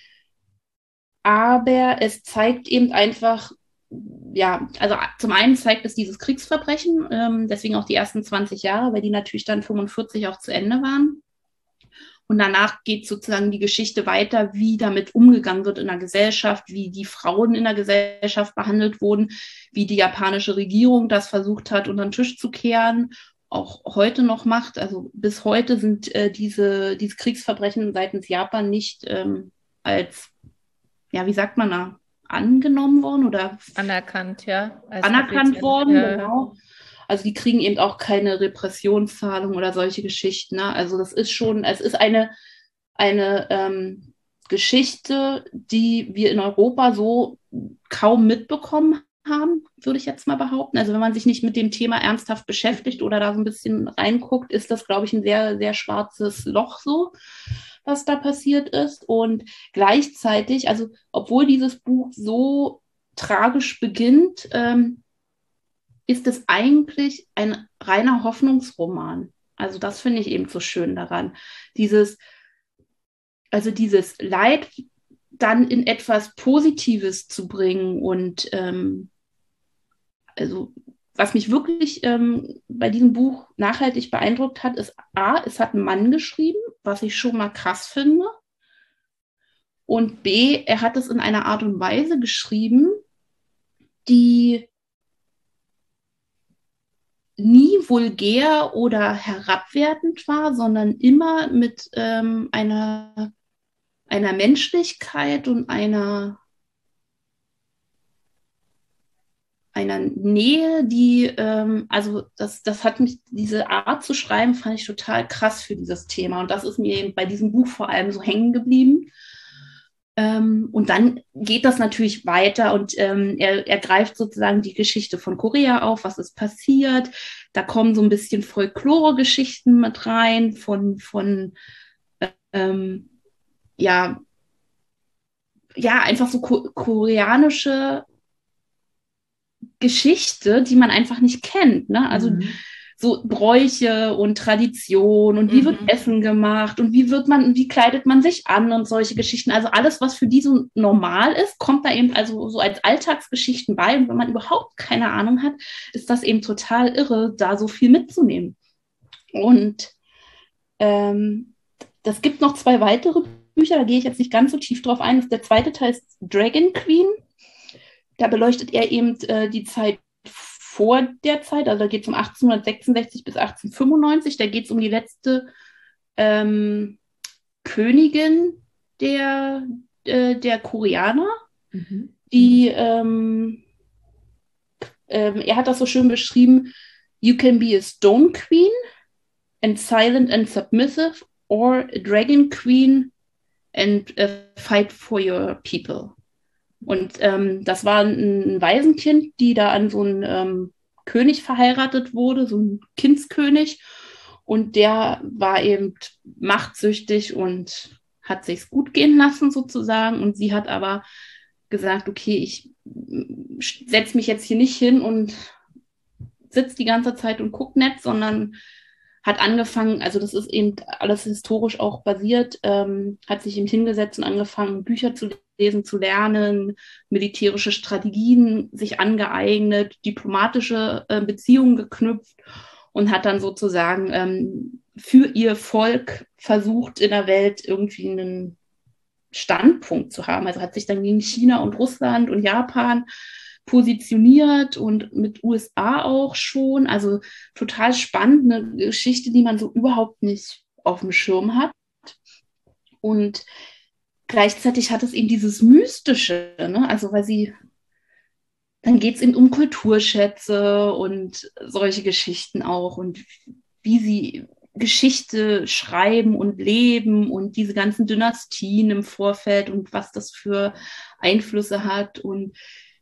Aber es zeigt eben einfach, ja, also zum einen zeigt es dieses Kriegsverbrechen, ähm, deswegen auch die ersten zwanzig Jahre, weil die natürlich dann fünfundvierzig auch zu Ende waren. Und danach geht sozusagen die Geschichte weiter, wie damit umgegangen wird in der Gesellschaft, wie die Frauen in der Gesellschaft behandelt wurden, wie die japanische Regierung das versucht hat, unter den Tisch zu kehren, auch heute noch macht. Also bis heute sind äh, diese, diese Kriegsverbrechen seitens Japan nicht ähm, als, ja, wie sagt man da, angenommen worden oder anerkannt, ja. Als anerkannt worden, ja. Genau. Also die kriegen eben auch keine Repressionszahlung oder solche Geschichten. Ne? Also das ist schon, es ist eine, eine ähm, Geschichte, die wir in Europa so kaum mitbekommen haben, würde ich jetzt mal behaupten. Also wenn man sich nicht mit dem Thema ernsthaft beschäftigt oder da so ein bisschen reinguckt, ist das, glaube ich, ein sehr, sehr schwarzes Loch so, was da passiert ist. Und gleichzeitig, also obwohl dieses Buch so tragisch beginnt, ähm, ist es eigentlich ein reiner Hoffnungsroman. Also das finde ich eben so schön daran. Dieses, also dieses Leid dann in etwas Positives zu bringen und ähm, also was mich wirklich ähm, bei diesem Buch nachhaltig beeindruckt hat, ist A, es hat ein Mann geschrieben, was ich schon mal krass finde. Und B, er hat es in einer Art und Weise geschrieben, die nie vulgär oder herabwertend war, sondern immer mit ähm, einer, einer Menschlichkeit und einer, einer Nähe, die, ähm, also das, das hat mich, diese Art zu schreiben, fand ich total krass für dieses Thema. Und das ist mir eben bei diesem Buch vor allem so hängen geblieben. Ähm, und dann geht das natürlich weiter und ähm, er, er greift sozusagen die Geschichte von Korea auf, was ist passiert. Da kommen so ein bisschen Folklore-Geschichten mit rein von, von ähm, ja, ja, einfach so ko koreanische Geschichte, die man einfach nicht kennt. Ne? Also mhm. so Bräuche und Tradition und wie mhm. wird Essen gemacht und wie wird man, wie kleidet man sich an und solche Geschichten. Also alles, was für die so normal ist, kommt da eben also so als Alltagsgeschichten bei. Und wenn man überhaupt keine Ahnung hat, ist das eben total irre, da so viel mitzunehmen. Und ähm, das gibt noch zwei weitere Bücher, da gehe ich jetzt nicht ganz so tief drauf ein. Der zweite Teil ist Dragon Queen. Da beleuchtet er eben äh, die Zeit vor der Zeit, also da geht es um achtzehnhundertsechsundsechzig bis achtzehnhundertfünfundneunzig, da geht es um die letzte ähm, Königin der, äh, der Koreaner, mhm. die, ähm, ähm, er hat das so schön beschrieben, you can be a stone queen and silent and submissive or a dragon queen and uh, fight for your people. Und ähm, das war ein, ein Waisenkind, die da an so einen ähm, König verheiratet wurde, so ein Kindskönig. Und der war eben machtsüchtig und hat sich's gut gehen lassen sozusagen. Und sie hat aber gesagt, okay, ich setze mich jetzt hier nicht hin und sitze die ganze Zeit und gucke nett, sondern hat angefangen, also das ist eben alles historisch auch basiert, ähm, hat sich eben hingesetzt und angefangen, Bücher zu lesen, zu lernen, militärische Strategien sich angeeignet, diplomatische äh, Beziehungen geknüpft und hat dann sozusagen ähm, für ihr Volk versucht, in der Welt irgendwie einen Standpunkt zu haben. Also hat sich dann gegen China und Russland und Japan positioniert und mit U S A auch schon. Also total spannend, eine Geschichte, die man so überhaupt nicht auf dem Schirm hat. Und gleichzeitig hat es eben dieses Mystische, ne? Also weil sie, dann geht es eben um Kulturschätze und solche Geschichten auch und wie sie Geschichte schreiben und leben und diese ganzen Dynastien im Vorfeld und was das für Einflüsse hat und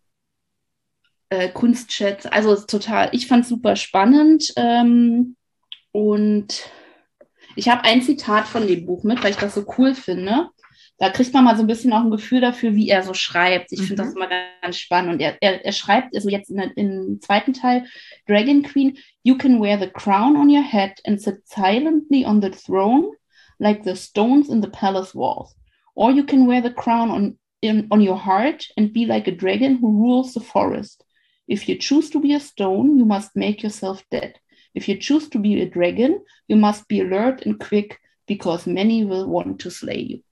äh, Kunstschätze. Also es ist total, ich fand es super spannend ähm, und ich habe ein Zitat von dem Buch mit, weil ich das so cool finde. Da kriegt man mal so ein bisschen auch ein Gefühl dafür, wie er so schreibt. Ich mhm. finde das immer ganz spannend. Und er, er, er schreibt, also jetzt in der, im zweiten Teil, Dragon Queen, you can wear the crown on your head and sit silently on the throne like the stones in the palace walls. Or you can wear the crown on, in, on your heart and be like a dragon who rules the forest. If you choose to be a stone, you must make yourself dead. If you choose to be a dragon, you must be alert and quick, because many will want to slay you.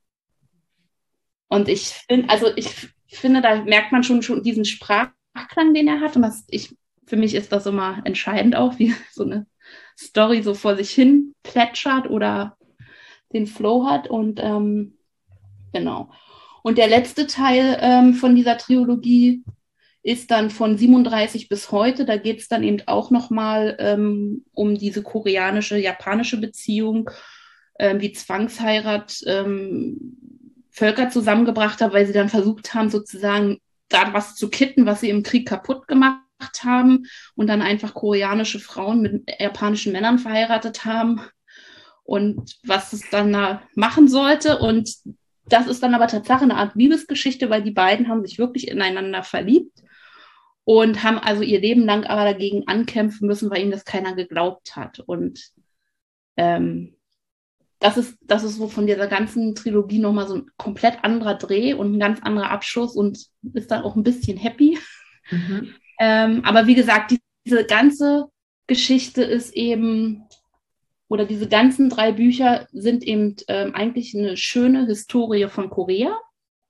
Und ich finde, also ich finde, da merkt man schon, schon diesen Sprachklang, den er hat. Und das, ich, für mich ist das immer entscheidend auch, wie so eine Story so vor sich hin plätschert oder den Flow hat. Und ähm, genau. Und der letzte Teil ähm, von dieser Trilogie ist dann von siebenunddreißig bis heute. Da geht es dann eben auch nochmal ähm, um diese koreanische, japanische Beziehung, ähm, wie Zwangsheirat ähm, Völker zusammengebracht hat, weil sie dann versucht haben, sozusagen da was zu kitten, was sie im Krieg kaputt gemacht haben und dann einfach koreanische Frauen mit japanischen Männern verheiratet haben und was es dann da machen sollte. Und das ist dann aber Tatsache eine Art Liebesgeschichte, weil die beiden haben sich wirklich ineinander verliebt und haben also ihr Leben lang aber dagegen ankämpfen müssen, weil ihnen das keiner geglaubt hat. Und ähm, das ist, das ist so von dieser ganzen Trilogie nochmal so ein komplett anderer Dreh und ein ganz anderer Abschluss und ist dann auch ein bisschen happy. Mhm. Ähm, aber wie gesagt, die, diese ganze Geschichte ist eben, oder diese ganzen drei Bücher sind eben ähm, eigentlich eine schöne Historie von Korea,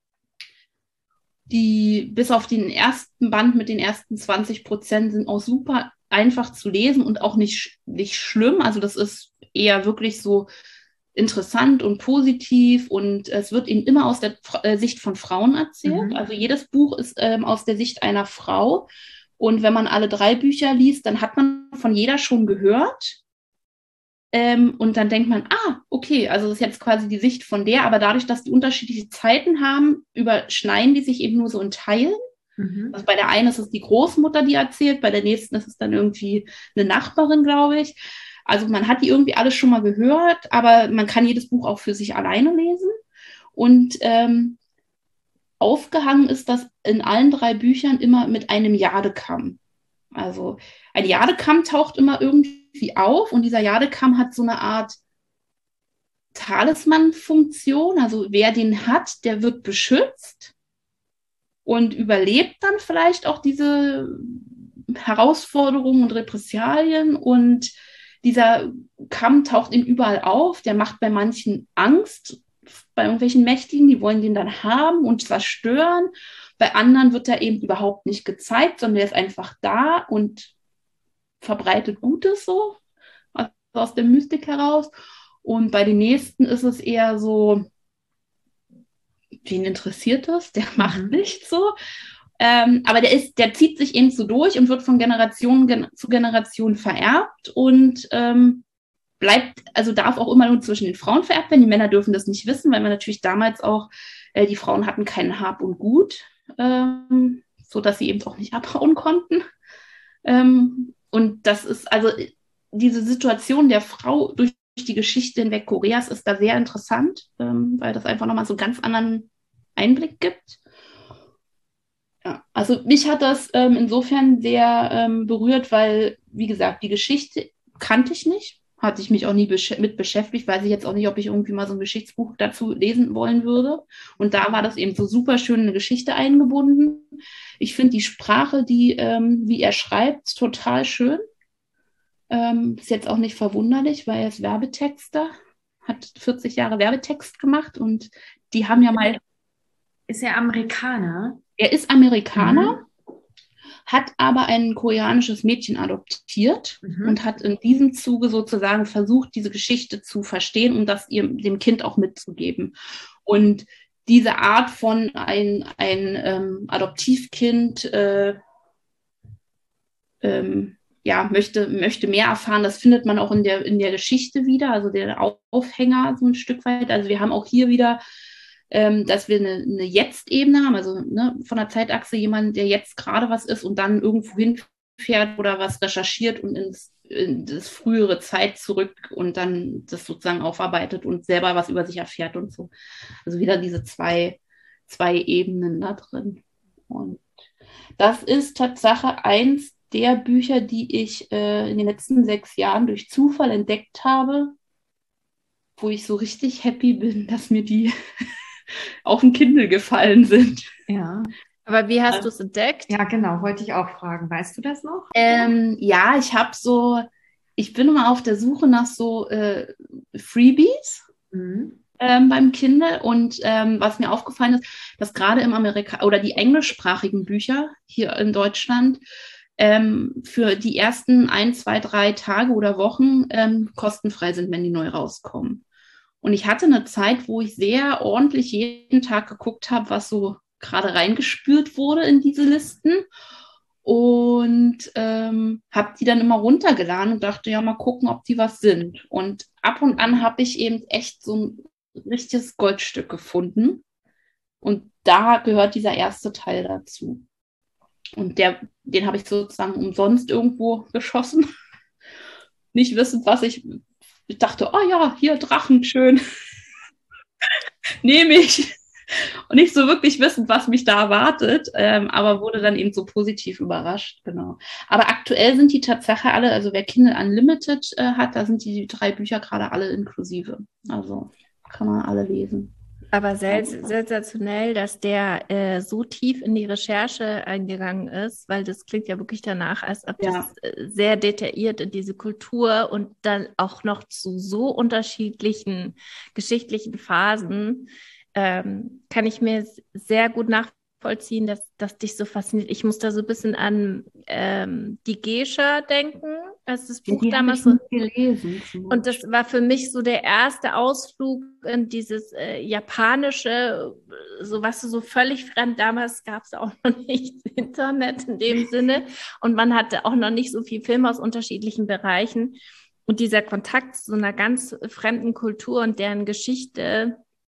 die bis auf den ersten Band mit den ersten zwanzig Prozent sind auch super einfach zu lesen und auch nicht, nicht schlimm. Also das ist eher wirklich so interessant und positiv und es wird eben immer aus der äh, Sicht von Frauen erzählt. Mhm. Also jedes Buch ist ähm, aus der Sicht einer Frau und wenn man alle drei Bücher liest, dann hat man von jeder schon gehört ähm, und dann denkt man, ah, okay, also das ist jetzt quasi die Sicht von der, aber dadurch, dass die unterschiedliche Zeiten haben, überschneiden die sich eben nur so in Teilen. Mhm. Also bei der einen ist es die Großmutter, die erzählt, bei der nächsten ist es dann irgendwie eine Nachbarin, glaube ich. Also man hat die irgendwie alles schon mal gehört, aber man kann jedes Buch auch für sich alleine lesen. Und ähm, aufgehangen ist das in allen drei Büchern immer mit einem Jadekamm. Also ein Jadekamm taucht immer irgendwie auf und dieser Jadekamm hat so eine Art Talisman-Funktion. Also wer den hat, der wird beschützt und überlebt dann vielleicht auch diese Herausforderungen und Repressalien und dieser Kamm taucht ihm überall auf, der macht bei manchen Angst, bei irgendwelchen Mächtigen, die wollen den dann haben und zerstören. Bei anderen wird er eben überhaupt nicht gezeigt, sondern er ist einfach da und verbreitet Gutes so, also aus der Mystik heraus. Und bei den nächsten ist es eher so, wen interessiert das? Der macht mhm. nichts so. Ähm, aber der ist, der zieht sich eben so durch und wird von Generation gen- zu Generation vererbt und ähm, bleibt, also darf auch immer nur zwischen den Frauen vererbt werden. Die Männer dürfen das nicht wissen, weil man natürlich damals auch, äh, die Frauen hatten kein Hab und Gut, ähm, so dass sie eben auch nicht abhauen konnten. Ähm, und das ist, also diese Situation der Frau durch die Geschichte hinweg Koreas ist da sehr interessant, ähm, weil das einfach nochmal so einen ganz anderen Einblick gibt. Ja, also mich hat das ähm, insofern sehr ähm, berührt, weil, wie gesagt, die Geschichte kannte ich nicht, hatte ich mich auch nie besch- mit beschäftigt, weiß ich jetzt auch nicht, ob ich irgendwie mal so ein Geschichtsbuch dazu lesen wollen würde. Und da war das eben so super schön in eine Geschichte eingebunden. Ich finde die Sprache, die, ähm, wie er schreibt, total schön. Ähm, ist jetzt auch nicht verwunderlich, weil er ist Werbetexter, hat vierzig Jahre Werbetext gemacht und die haben ja mal. Ist er Amerikaner? Er ist Amerikaner, mhm. hat aber ein koreanisches Mädchen adoptiert mhm. und hat in diesem Zuge sozusagen versucht, diese Geschichte zu verstehen und das ihr, dem Kind auch mitzugeben. Und diese Art von ein, ein ähm, Adoptivkind äh, ähm, ja, möchte, möchte mehr erfahren, das findet man auch in der, in der Geschichte wieder, also der Aufhänger so ein Stück weit. Also wir haben auch hier wieder, ähm, dass wir eine, eine Jetzt-Ebene haben, also ne, von der Zeitachse jemand, der jetzt gerade was ist und dann irgendwo hinfährt oder was recherchiert und ins, in das frühere Zeit zurück und dann das sozusagen aufarbeitet und selber was über sich erfährt und so. Also wieder diese zwei, zwei Ebenen da drin. Und das ist Tatsache eins der Bücher, die ich äh, in den letzten sechs Jahren durch Zufall entdeckt habe, wo ich so richtig happy bin, dass mir die auf den Kindle gefallen sind. Ja. Aber wie hast du es entdeckt? Ja, genau, wollte ich auch fragen. Weißt du das noch? Ähm, ja, ich habe so, ich bin immer auf der Suche nach so äh, Freebies. Mhm. Ähm, beim Kindle und ähm, was mir aufgefallen ist, dass gerade im Amerika oder die englischsprachigen Bücher hier in Deutschland ähm, für die ersten ein, zwei, drei Tage oder Wochen ähm, kostenfrei sind, wenn die neu rauskommen. Und ich hatte eine Zeit, wo ich sehr ordentlich jeden Tag geguckt habe, was so gerade reingespült wurde in diese Listen und ähm, habe die dann immer runtergeladen und dachte, ja, mal gucken, ob die was sind. Und ab und an habe ich eben echt so ein richtiges Goldstück gefunden. Und da gehört dieser erste Teil dazu. Und der, den habe ich sozusagen umsonst irgendwo geschossen. Nicht wissend, was ich, ich dachte, oh ja, hier Drachen, schön. Nehme ich. Und nicht so wirklich wissend, was mich da erwartet, ähm, aber wurde dann eben so positiv überrascht, genau. Aber aktuell sind die Tatsache alle, also wer Kindle Unlimited äh, hat, da sind die drei Bücher gerade alle inklusive. Also kann man alle lesen. Aber sens- sensationell, dass der äh, so tief in die Recherche eingegangen ist, weil das klingt ja wirklich danach, als ob Ja. das äh, sehr detailliert in diese Kultur und dann auch noch zu so unterschiedlichen geschichtlichen Phasen, ähm, kann ich mir s- sehr gut nachvollziehen, dass, dass dich so fasziniert. Ich muss da so ein bisschen an ähm, die Geisha denken, als das Buch die damals habe so. ich nicht gelesen. Und das war für mich so der erste Ausflug in dieses äh, japanische, so was so völlig fremd. Damals gab es auch noch nicht Internet in dem Sinne und man hatte auch noch nicht so viel Film aus unterschiedlichen Bereichen. Und dieser Kontakt zu so einer ganz fremden Kultur und deren Geschichte,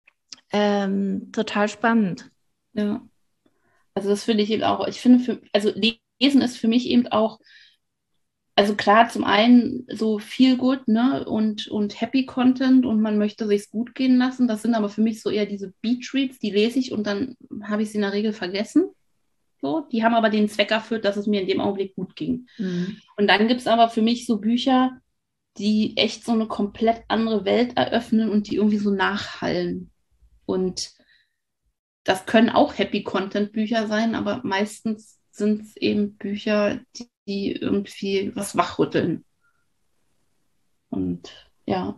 ähm, total spannend. Ja. Also das finde ich eben auch, ich finde, für, also Lesen ist für mich eben auch, also klar, zum einen so viel gut, ne, und, und Happy Content und man möchte sich's gut gehen lassen. Das sind aber für mich so eher diese Beach Reads, die lese ich und dann habe ich sie in der Regel vergessen. So, die haben aber den Zweck erfüllt, dass es mir in dem Augenblick gut ging. Mhm. Und dann gibt es aber für mich so Bücher, die echt so eine komplett andere Welt eröffnen und die irgendwie so nachhallen. Und das können auch Happy-Content-Bücher sein, aber meistens sind es eben Bücher, die, die irgendwie was wachrütteln. Und ja,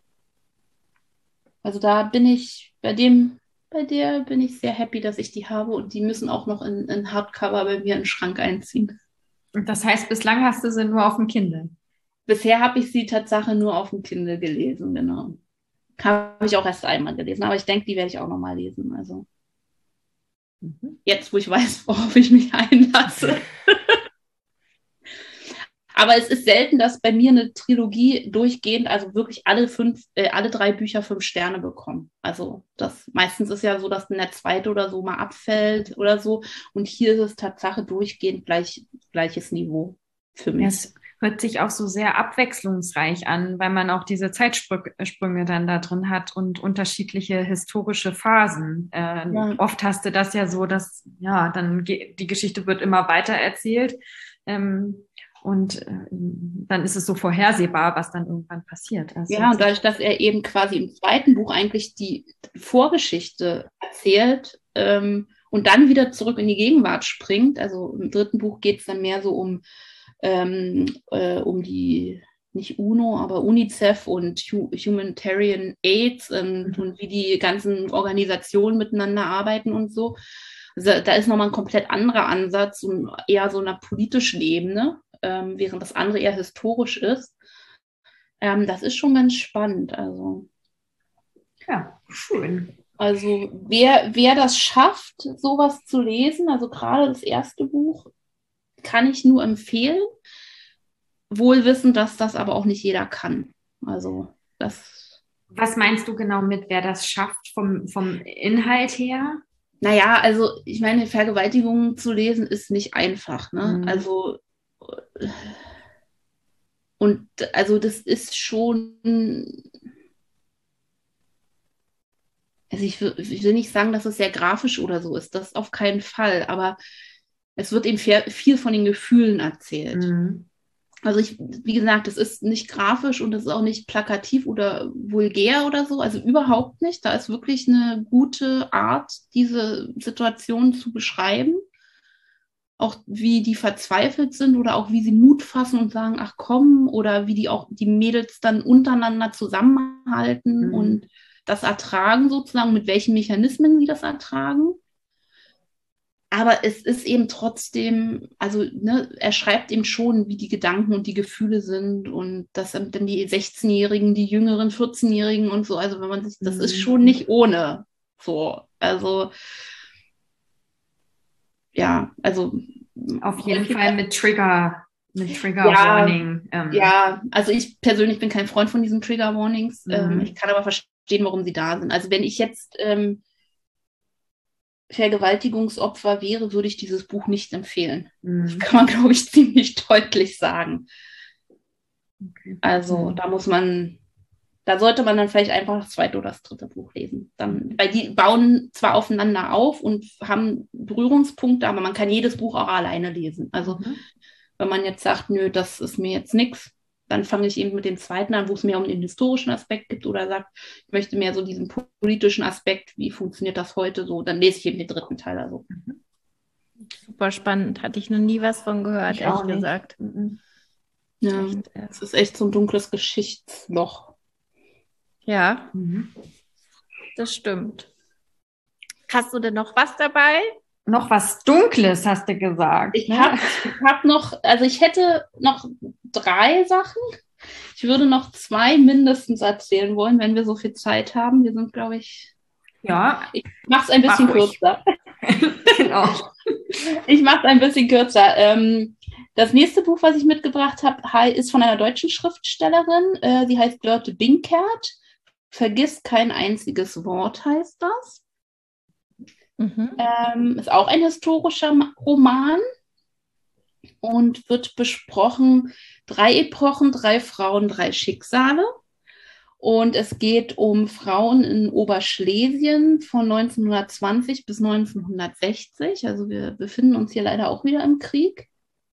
also da bin ich, bei dem, bei der bin ich sehr happy, dass ich die habe und die müssen auch noch in, in Hardcover bei mir in den Schrank einziehen. Und das heißt, bislang hast du sie nur auf dem Kindle? Bisher habe ich sie Tatsache nur auf dem Kindle gelesen, genau. Habe ich auch erst einmal gelesen, aber ich denke, die werde ich auch nochmal lesen. Also mhm. Jetzt, wo ich weiß, worauf ich mich einlasse. Aber es ist selten, dass bei mir eine Trilogie durchgehend, also wirklich alle fünf, äh, alle drei Bücher fünf Sterne bekommen. Also das meistens ist ja so, dass in der zweite oder so mal abfällt oder so. Und hier ist es Tatsache durchgehend gleich, gleiches Niveau für mich. Es hört sich auch so sehr abwechslungsreich an, weil man auch diese Zeitsprünge dann da drin hat und unterschiedliche historische Phasen. Äh, ja. Oft hast du das ja so, dass ja dann ge- die Geschichte wird immer weiter erzählt. Ähm, Und äh, dann ist es so vorhersehbar, was dann irgendwann passiert. Also ja, und dadurch, dass er eben quasi im zweiten Buch eigentlich die Vorgeschichte erzählt ähm, und dann wieder zurück in die Gegenwart springt, also im dritten Buch geht es dann mehr so um ähm, äh, um die, nicht UNO, aber UNICEF und Hu- Humanitarian AIDS und, Mhm. und wie die ganzen Organisationen miteinander arbeiten und so. Also, da ist nochmal ein komplett anderer Ansatz und eher so einer politischen Ebene, ähm, während das andere eher historisch ist. Ähm, das ist schon ganz spannend. Also, Ja, schön. also wer, wer das schafft, sowas zu lesen, also gerade das erste Buch, kann ich nur empfehlen, wohl wissend, dass das aber auch nicht jeder kann. Also das, Was meinst du genau mit, wer das schafft vom, vom Inhalt her? naja, also ich meine, Vergewaltigung zu lesen ist nicht einfach, ne? Mhm. Also und also das ist schon, also ich will, ich will nicht sagen, dass es sehr grafisch oder so ist, das auf keinen Fall, aber es wird eben viel von den Gefühlen erzählt. Mhm. Also ich, wie gesagt, es ist nicht grafisch und es ist auch nicht plakativ oder vulgär oder so, also überhaupt nicht. Da ist wirklich eine gute Art, diese Situation zu beschreiben. Auch wie die verzweifelt sind oder auch wie sie Mut fassen und sagen, ach komm, oder wie die auch die Mädels dann untereinander zusammenhalten Mhm. und das ertragen sozusagen, mit welchen Mechanismen sie das ertragen. Aber es ist eben trotzdem, also ne, er schreibt eben schon, wie die Gedanken und die Gefühle sind und dass dann die sechzehnjährigen, die jüngeren vierzehnjährigen und so, also wenn man sich, das ist Mhm. schon nicht ohne so. Also ja, also Auf jeden häufig- Fall mit Trigger, mit Trigger Ja, Warning. Ähm, ja, also ich persönlich bin kein Freund von diesen Trigger Warnings. Ähm, Mhm. ich kann aber verstehen, warum sie da sind. Also wenn ich jetzt ähm, Vergewaltigungsopfer wäre, würde ich dieses Buch nicht empfehlen. Das Mhm. kann man, glaube ich, ziemlich deutlich sagen. Okay. Also Mhm. da muss man, da sollte man dann vielleicht einfach das zweite oder das dritte Buch lesen. Dann, weil die bauen zwar aufeinander auf und haben Berührungspunkte, aber man kann jedes Buch auch alleine lesen. Also Mhm. wenn man jetzt sagt, nö, das ist mir jetzt nichts, dann fange ich eben mit dem zweiten an, wo es mehr um den historischen Aspekt gibt oder sagt, ich möchte mehr so diesen politischen Aspekt, wie funktioniert das heute so, dann lese ich eben den dritten Teil. Also. Super spannend. Hatte ich noch nie was von gehört, Ich auch ehrlich nicht. gesagt. Mhm. Ja, Echt, äh, es ist echt so ein dunkles Geschichtsloch. ja, Mhm. das stimmt. Hast du denn noch was dabei? Noch was Dunkles, hast du gesagt. Ich Ne? habe hab noch, also ich hätte noch drei Sachen. Ich würde noch zwei mindestens erzählen wollen, wenn wir so viel Zeit haben. Wir sind, glaube ich, Ja, ich mache es ein bisschen mach ruhig. kürzer. Genau. Ich mache es ein bisschen kürzer. Ähm, das nächste Buch, was ich mitgebracht habe, ist von einer deutschen Schriftstellerin. Äh, sie heißt Dörte Binkert. Vergiss kein einziges Wort heißt das. Mhm. Ähm, ist auch ein historischer Roman und wird besprochen, drei Epochen, drei Frauen, drei Schicksale. Und es geht um Frauen in Oberschlesien von neunzehnhundertzwanzig bis neunzehnhundertsechzig. Also wir befinden uns hier leider auch wieder im Krieg.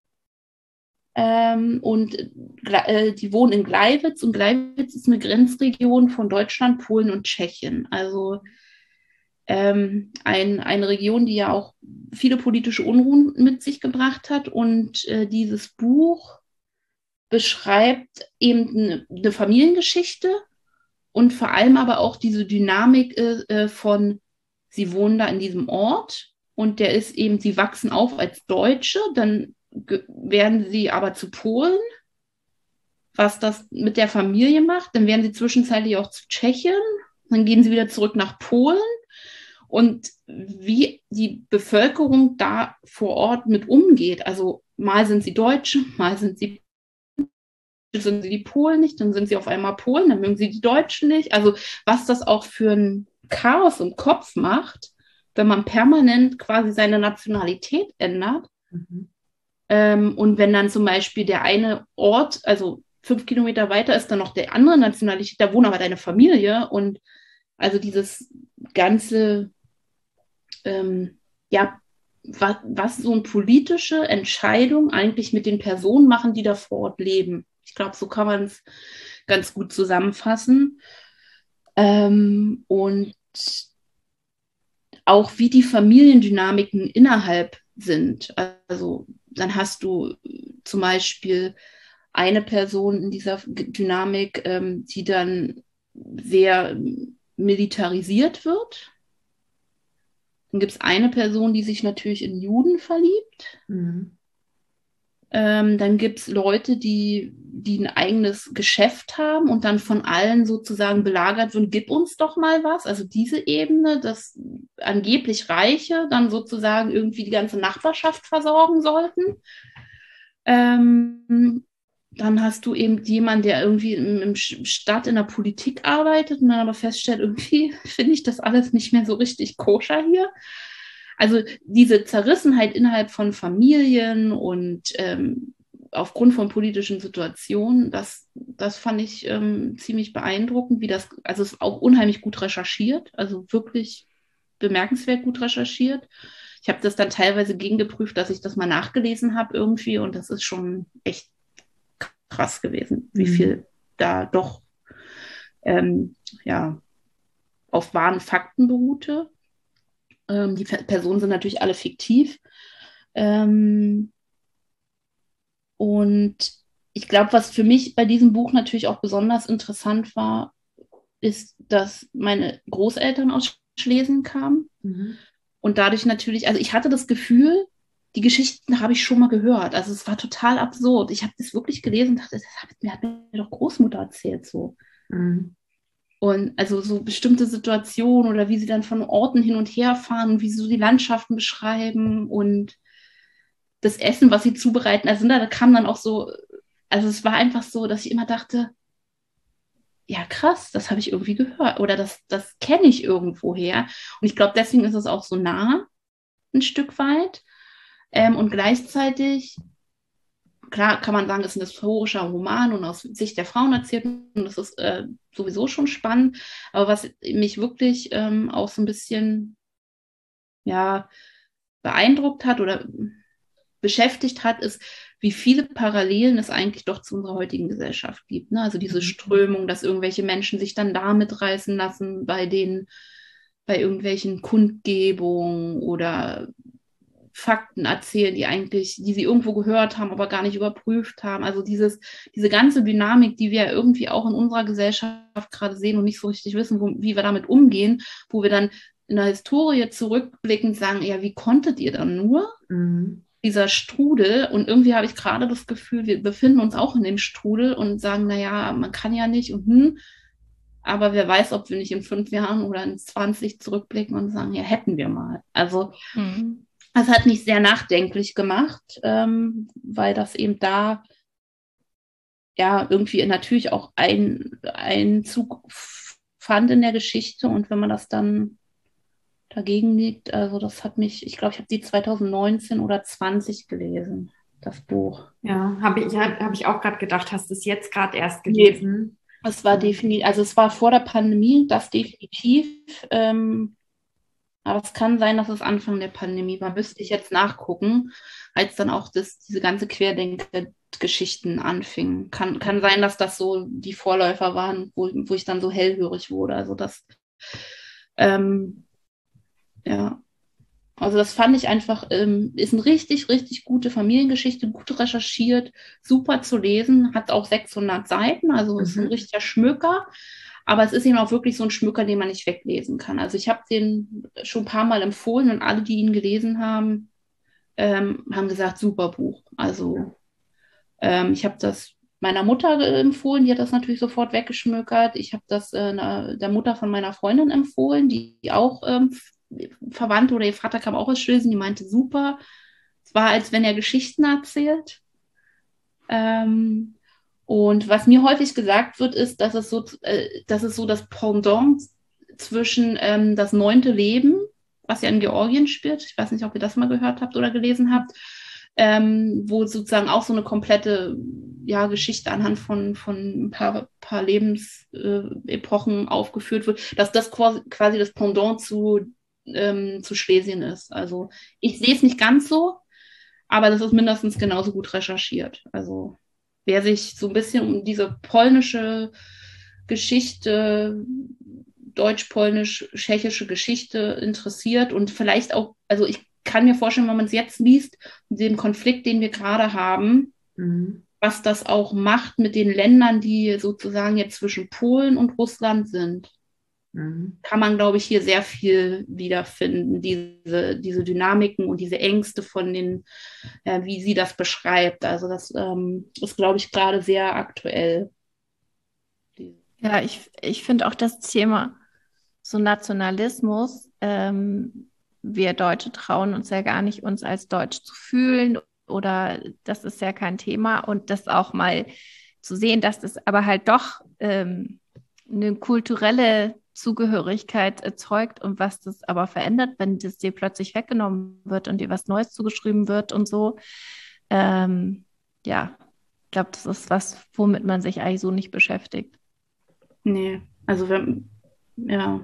Ähm, und äh, die wohnen in Gleiwitz und Gleiwitz ist eine Grenzregion von Deutschland, Polen und Tschechien. Also ähm, ein, eine Region, die ja auch viele politische Unruhen mit sich gebracht hat. Und äh, dieses Buch beschreibt eben eine, eine Familiengeschichte und vor allem aber auch diese Dynamik äh, von, sie wohnen da in diesem Ort und der ist eben, sie wachsen auf als Deutsche, dann werden sie aber zu Polen, was das mit der Familie macht, dann werden sie zwischenzeitlich auch zu Tschechien, dann gehen sie wieder zurück nach Polen und wie die Bevölkerung da vor Ort mit umgeht. Also mal sind sie Deutsche, mal sind sie sind sie die Polen nicht, dann sind sie auf einmal Polen, dann mögen sie die Deutschen nicht. Also was das auch für ein Chaos im Kopf macht, wenn man permanent quasi seine Nationalität ändert. Mhm. Ähm, und wenn dann zum Beispiel der eine Ort, also fünf Kilometer weiter ist dann noch der andere Nationalität, da wohnt aber deine Familie und also dieses ganze, ähm, ja, was, was so eine politische Entscheidung eigentlich mit den Personen machen, die da vor Ort leben. Ich glaube, so kann man es ganz gut zusammenfassen. Ähm, und auch wie die Familiendynamiken innerhalb sind. Also dann hast du zum Beispiel eine Person in dieser Dynamik, ähm, die dann sehr militarisiert wird. Dann gibt es eine Person, die sich natürlich in Juden verliebt. Mhm. Ähm, dann gibt es Leute, die, die ein eigenes Geschäft haben und dann von allen sozusagen belagert wird, gib uns doch mal was. Also diese Ebene, dass angeblich Reiche dann sozusagen irgendwie die ganze Nachbarschaft versorgen sollten. Ähm, dann hast du eben jemanden, der irgendwie im, im Stadt in der Politik arbeitet und dann aber feststellt, irgendwie finde ich das alles nicht mehr so richtig koscher hier. Also diese Zerrissenheit innerhalb von Familien und ähm, aufgrund von politischen Situationen, das, das fand ich ähm, ziemlich beeindruckend, wie das, also es ist auch unheimlich gut recherchiert, also wirklich bemerkenswert gut recherchiert. Ich habe das dann teilweise gegengeprüft, dass ich das mal nachgelesen habe irgendwie und das ist schon echt krass gewesen, wie viel da doch ähm, ja, auf wahren Fakten beruhte. Ähm, die Personen sind natürlich alle fiktiv. Ähm, und ich glaube, was für mich bei diesem Buch natürlich auch besonders interessant war, ist, dass meine Großeltern aus Schlesien kamen. Mhm. Und dadurch natürlich, also ich hatte das Gefühl, die Geschichten habe ich schon mal gehört. Also es war total absurd. Ich habe das wirklich gelesen und dachte, das hat mir, hat mir doch Großmutter erzählt so. Mhm. Und also so bestimmte Situationen oder wie sie dann von Orten hin und her fahren und wie sie so die Landschaften beschreiben und das Essen, was sie zubereiten. Also da kam dann auch so, also es war einfach so, dass ich immer dachte, ja krass, das habe ich irgendwie gehört oder das, das kenne ich irgendwo her. Und ich glaube, deswegen ist es auch so nah, ein Stück weit. Ähm, und gleichzeitig, klar kann man sagen, es ist ein historischer Roman und aus Sicht der Frauen erzählt und das ist äh, sowieso schon spannend. Aber was mich wirklich ähm, auch so ein bisschen ja, beeindruckt hat oder beschäftigt hat, ist, wie viele Parallelen es eigentlich doch zu unserer heutigen Gesellschaft gibt. Ne? Also diese Strömung, dass irgendwelche Menschen sich dann da mitreißen lassen bei den, bei irgendwelchen Kundgebungen oder Fakten erzählen, die eigentlich, die sie irgendwo gehört haben, aber gar nicht überprüft haben. Also dieses, diese ganze Dynamik, die wir irgendwie auch in unserer Gesellschaft gerade sehen und nicht so richtig wissen, wo, wie wir damit umgehen, wo wir dann in der Historie zurückblickend sagen, ja, wie konntet ihr dann nur? Mhm. Dieser Strudel, und irgendwie habe ich gerade das Gefühl, wir befinden uns auch in dem Strudel und sagen, naja, man kann ja nicht und hm, aber wer weiß, ob wir nicht in fünf Jahren oder in zwanzig zurückblicken und sagen, ja, hätten wir mal. Also mhm. Das hat mich sehr nachdenklich gemacht, ähm, weil das eben da ja irgendwie natürlich auch ein Einzug fand in der Geschichte. Und wenn man das dann dagegen liegt, also das hat mich, ich glaube, ich habe die zwanzig neunzehn oder zwanzig gelesen, das Buch. Ja, habe ich, hab, hab ich auch gerade gedacht, hast du es jetzt gerade erst gelesen? Nee, es war definitiv, also es war vor der Pandemie, das definitiv. Ähm, Aber es kann sein, dass es Anfang der Pandemie war. Müsste ich jetzt nachgucken, als dann auch das, diese ganze Querdenker-Geschichten anfingen. Kann, kann sein, dass das so die Vorläufer waren, wo, wo ich dann so hellhörig wurde. Also das, ähm, ja. Also das fand ich einfach, ähm, ist eine richtig, richtig gute Familiengeschichte, gut recherchiert, super zu lesen, hat auch sechshundert Seiten, also mhm. ist ein richtiger Schmöker. Aber es ist eben auch wirklich so ein Schmöker, den man nicht weglesen kann. Also ich habe den schon ein paar Mal empfohlen und alle, die ihn gelesen haben, ähm, haben gesagt, super Buch. Also ähm, ich habe das meiner Mutter empfohlen, die hat das natürlich sofort weggeschmökert. Ich habe das äh, der Mutter von meiner Freundin empfohlen, die auch ähm, Verwandte oder ihr Vater kam auch aus Schlesien, die meinte, super. Es war, als wenn er Geschichten erzählt. Ähm, Und was mir häufig gesagt wird, ist, dass es so, äh, dass es so das Pendant zwischen ähm, das neunte Leben, was ja in Georgien spielt, ich weiß nicht, ob ihr das mal gehört habt oder gelesen habt, ähm, wo sozusagen auch so eine komplette ja, Geschichte anhand von, von ein paar, paar Lebensepochen äh, aufgeführt wird, dass das quasi, quasi das Pendant zu, ähm, zu Schlesien ist. Also ich sehe es nicht ganz so, aber das ist mindestens genauso gut recherchiert. Also wer sich so ein bisschen um diese polnische Geschichte, deutsch-polnisch-tschechische Geschichte interessiert und vielleicht auch, also ich kann mir vorstellen, wenn man es jetzt liest, den Konflikt, den wir gerade haben, mhm. was das auch macht mit den Ländern, die sozusagen jetzt zwischen Polen und Russland sind. Mhm. Kann man, glaube ich, hier sehr viel wiederfinden, diese, diese Dynamiken und diese Ängste von den, äh, wie sie das beschreibt. Also das ähm, ist, glaube ich, gerade sehr aktuell. Ja, ich, ich finde auch das Thema so Nationalismus, ähm, wir Deutsche trauen uns ja gar nicht, uns als Deutsch zu fühlen, oder das ist ja kein Thema, und das auch mal zu sehen, dass das aber halt doch ähm, eine kulturelle Zugehörigkeit erzeugt, und was das aber verändert, wenn das dir plötzlich weggenommen wird und dir was Neues zugeschrieben wird und so. Ähm, ja, ich glaube, das ist was, womit man sich eigentlich so nicht beschäftigt. Nee, also wenn, ja.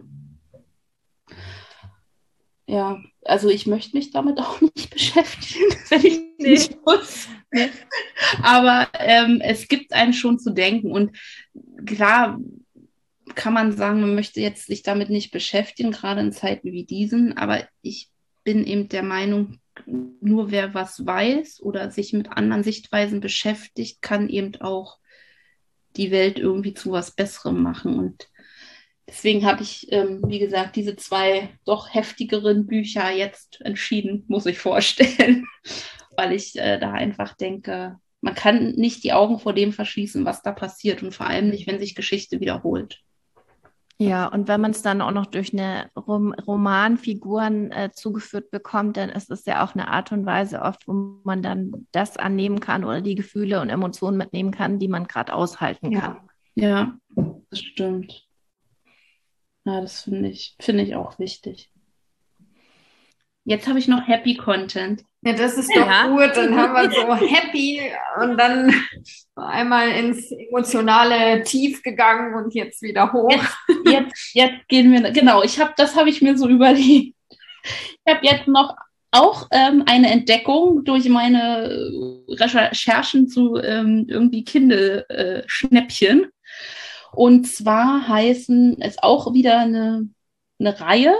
Ja, also ich möchte mich damit auch nicht beschäftigen, wenn ich nee. nicht muss. Nee. Aber ähm, es gibt einen schon zu denken. Und klar kann man sagen, man möchte jetzt sich damit nicht beschäftigen, gerade in Zeiten wie diesen. Aber ich bin eben der Meinung, nur wer was weiß oder sich mit anderen Sichtweisen beschäftigt, kann eben auch die Welt irgendwie zu was Besserem machen. Und deswegen habe ich, ähm, wie gesagt, diese zwei doch heftigeren Bücher jetzt entschieden, muss ich vorstellen, weil ich äh, da einfach denke, man kann nicht die Augen vor dem verschließen, was da passiert, und vor allem nicht, wenn sich Geschichte wiederholt. Ja, und wenn man es dann auch noch durch eine Rom- Romanfiguren äh, zugeführt bekommt, dann ist es ja auch eine Art und Weise oft, wo man dann das annehmen kann oder die Gefühle und Emotionen mitnehmen kann, die man gerade aushalten ja. kann. Ja, das stimmt. Ja, das finde ich, finde ich auch wichtig. Jetzt habe ich noch Happy Content. Ja, das ist doch ja. gut. Dann haben wir so Happy und dann einmal ins emotionale Tief gegangen und jetzt wieder hoch. Jetzt, jetzt, jetzt gehen wir, genau, ich habe, das habe ich mir so überlegt. Ich habe jetzt noch auch ähm, eine Entdeckung durch meine Recherchen zu ähm, irgendwie Kindle-Schnäppchen. Und zwar heißen es auch wieder eine, eine Reihe.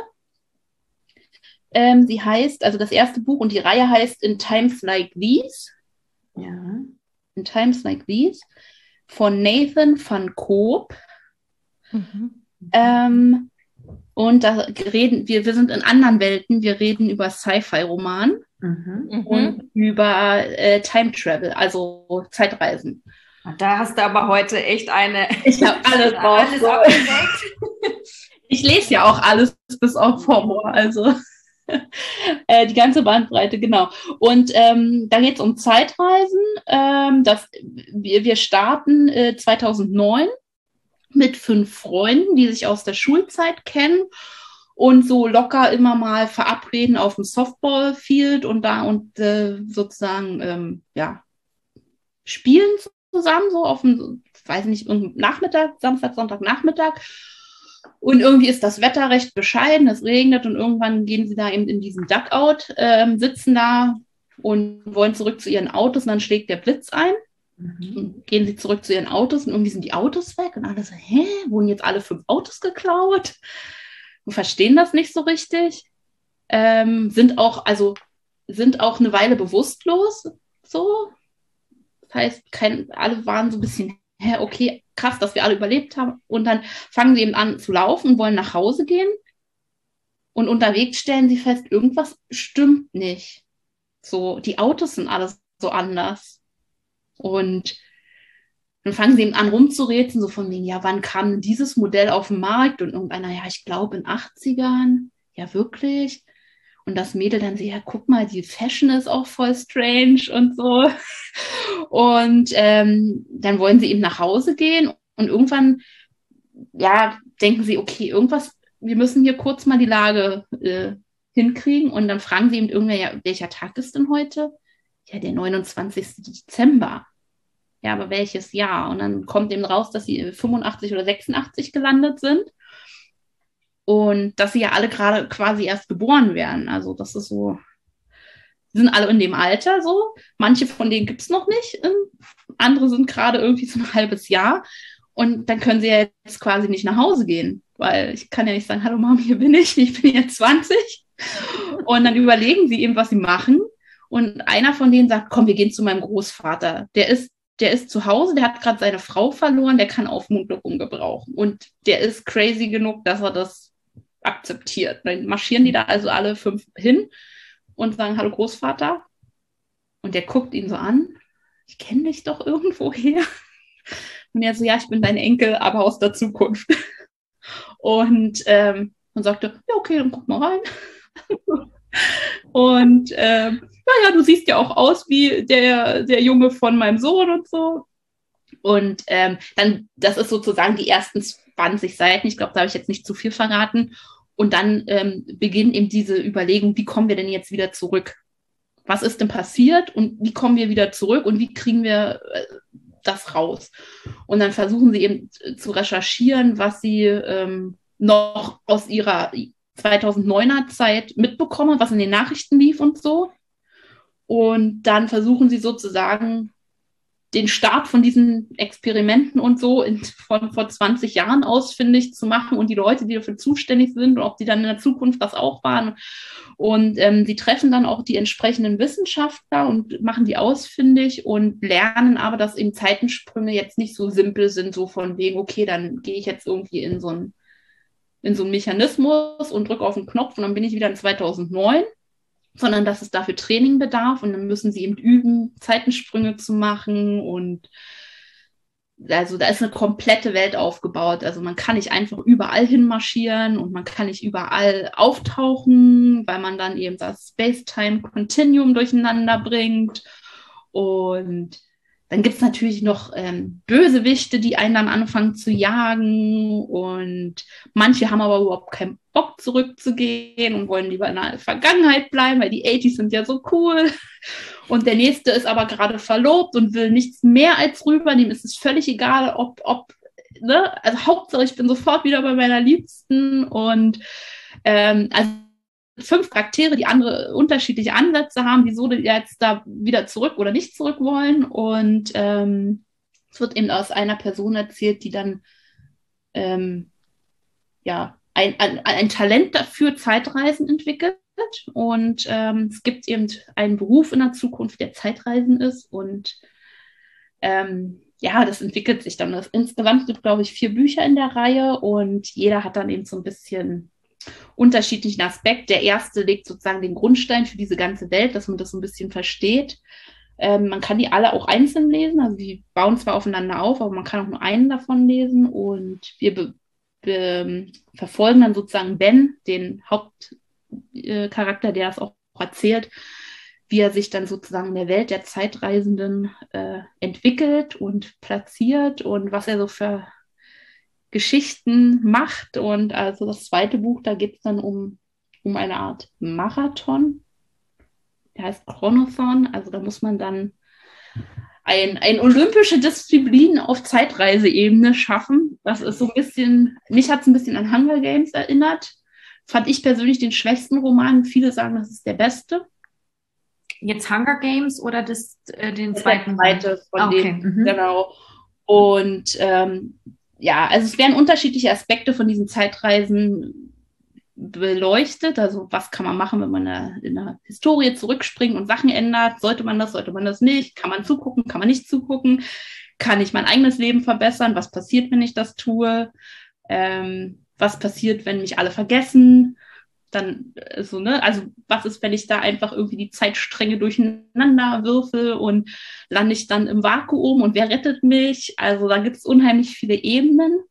Ähm, sie heißt, also das erste Buch und die Reihe heißt In Times Like These. Ja. In Times Like These von Nathan van Koop. Mhm. Ähm, und da reden wir, wir sind in anderen Welten, wir reden über Sci-Fi-Roman mhm. und über äh, Time Travel, also Zeitreisen. Da hast du aber heute echt eine. Ich habe alles drauf. Alles abgedeckt. Ich lese ja auch alles bis auf Horror, also äh, die ganze Bandbreite, genau. Und ähm, da geht es um Zeitreisen. Ähm, das, wir, wir starten äh, zweitausendneun mit fünf Freunden, die sich aus der Schulzeit kennen und so locker immer mal verabreden auf dem Softballfield und da und äh, sozusagen ähm, ja spielen zusammen, so auf dem, weiß nicht, Nachmittag, Samstag, Sonntag, Nachmittag. Und irgendwie ist das Wetter recht bescheiden, es regnet und irgendwann gehen sie da eben in diesen Duckout, ähm, sitzen da und wollen zurück zu ihren Autos und dann schlägt der Blitz ein. Mhm. Und gehen sie zurück zu ihren Autos und irgendwie sind die Autos weg und alle so, hä, wurden jetzt alle fünf Autos geklaut? Und verstehen das nicht so richtig. Ähm, sind auch, also sind auch eine Weile bewusstlos, so. Das heißt, kein, alle waren so ein bisschen, hä, okay, krass, dass wir alle überlebt haben. Und dann fangen sie eben an zu laufen und wollen nach Hause gehen. Und unterwegs stellen sie fest, irgendwas stimmt nicht. So, die Autos sind alles so anders. Und dann fangen sie eben an rumzurätseln, so von wegen, ja, wann kam denn dieses Modell auf den Markt? Und irgendeiner, ja, ich glaube in achtzigern. Ja, wirklich? Und das Mädel dann so, ja, guck mal, die Fashion ist auch voll strange und so. Und ähm, dann wollen sie eben nach Hause gehen und irgendwann, ja, denken sie, okay, irgendwas, wir müssen hier kurz mal die Lage äh, hinkriegen. Und dann fragen sie eben irgendwer, ja, welcher Tag ist denn heute? Ja, der neunundzwanzigsten Dezember. Ja, aber welches Jahr? Und dann kommt eben raus, dass sie fünfundachtzig oder sechsundachtzig gelandet sind. Und dass sie ja alle gerade quasi erst geboren werden. Also das ist so, die sind alle in dem Alter so. Manche von denen gibt es noch nicht. Andere sind gerade irgendwie so ein halbes Jahr. Und dann können sie ja jetzt quasi nicht nach Hause gehen. Weil ich kann ja nicht sagen, hallo Mama, hier bin ich, ich bin jetzt zwanzig. Und dann überlegen sie eben, was sie machen. Und einer von denen sagt, komm, wir gehen zu meinem Großvater. Der ist, der ist zu Hause, der hat gerade seine Frau verloren, der kann Aufmunterung gebrauchen. Und der ist crazy genug, dass er das akzeptiert. Dann marschieren die da also alle fünf hin und sagen, hallo Großvater. Und der guckt ihn so an. Ich kenne dich doch irgendwo her. Und er so, ja, ich bin dein Enkel, aber aus der Zukunft. Und ähm, dann sagte, ja, okay, dann guck mal rein. Und ähm, naja, du siehst ja auch aus wie der, der Junge von meinem Sohn und so. Und ähm, dann, das ist sozusagen die ersten zwanzig Seiten. Ich glaube, da habe ich jetzt nicht zu viel verraten. Und dann ähm, beginnt eben diese Überlegung, wie kommen wir denn jetzt wieder zurück? Was ist denn passiert und wie kommen wir wieder zurück und wie kriegen wir äh, das raus? Und dann versuchen sie eben zu recherchieren, was sie ähm, noch aus ihrer zweitausenddeuner Zeit mitbekommen, was in den Nachrichten lief und so. Und dann versuchen sie sozusagen den Start von diesen Experimenten und so in, von vor zwanzig Jahren ausfindig zu machen und die Leute, die dafür zuständig sind und ob die dann in der Zukunft das auch waren. Und ähm, sie treffen dann auch die entsprechenden Wissenschaftler und machen die ausfindig und lernen aber, dass eben Zeitensprünge jetzt nicht so simpel sind, so von wegen, okay, dann gehe ich jetzt irgendwie in so ein in so einen Mechanismus und drücke auf den Knopf und dann bin ich wieder in zweitausendneun, sondern dass es dafür Training bedarf und dann müssen sie eben üben, Zeitensprünge zu machen und also da ist eine komplette Welt aufgebaut. Also man kann nicht einfach überall hinmarschieren und man kann nicht überall auftauchen, weil man dann eben das Space-Time-Continuum durcheinander bringt. Und dann gibt es natürlich noch ähm, Bösewichte, die einen dann anfangen zu jagen und manche haben aber überhaupt keinen Bock zurückzugehen und wollen lieber in der Vergangenheit bleiben, weil die achtziger sind ja so cool. Und der nächste ist aber gerade verlobt und will nichts mehr als rüber. Dem ist es völlig egal, ob, ob, ne, also Hauptsache ich bin sofort wieder bei meiner Liebsten und ähm, also fünf Charaktere, die andere unterschiedliche Ansätze haben, wieso die jetzt da wieder zurück oder nicht zurück wollen. Und ähm, es wird eben aus einer Person erzählt, die dann ähm, ja ein, ein, ein Talent dafür, Zeitreisen entwickelt. Und ähm, es gibt eben einen Beruf in der Zukunft, der Zeitreisen ist. Und ähm, ja, das entwickelt sich dann. Das, insgesamt gibt es, glaube ich, vier Bücher in der Reihe und jeder hat dann eben so ein bisschen unterschiedlichen Aspekt. Der erste legt sozusagen den Grundstein für diese ganze Welt, dass man das so ein bisschen versteht. Ähm, man kann die alle auch einzeln lesen, also die bauen zwar aufeinander auf, aber man kann auch nur einen davon lesen und wir be- be- verfolgen dann sozusagen Ben, den Hauptcharakter, der das auch erzählt, wie er sich dann sozusagen in der Welt der Zeitreisenden äh, entwickelt und platziert und was er so für Geschichten macht. Und also das zweite Buch, da geht es dann um, um eine Art Marathon. Der heißt Chronothon. Also da muss man dann ein, ein olympische Disziplin auf Zeitreiseebene schaffen. Das ist so ein bisschen, mich hat es ein bisschen an Hunger Games erinnert. Fand ich persönlich den schwächsten Roman. Viele sagen, das ist der beste. Jetzt Hunger Games oder das, äh, den Das zweiten? Der zweite von okay. denen, Mhm. genau. Und ähm, ja, also es werden unterschiedliche Aspekte von diesen Zeitreisen beleuchtet. Also was kann man machen, wenn man in der Historie zurückspringt und Sachen ändert? Sollte man das, sollte man das nicht? Kann man zugucken, kann man nicht zugucken? Kann ich mein eigenes Leben verbessern? Was passiert, wenn ich das tue? Ähm, was passiert, wenn mich alle vergessen? Dann so, ne, also was ist, wenn ich da einfach irgendwie die Zeitstränge durcheinander würfel und lande ich dann im Vakuum und wer rettet mich? Also da gibt es unheimlich viele Ebenen.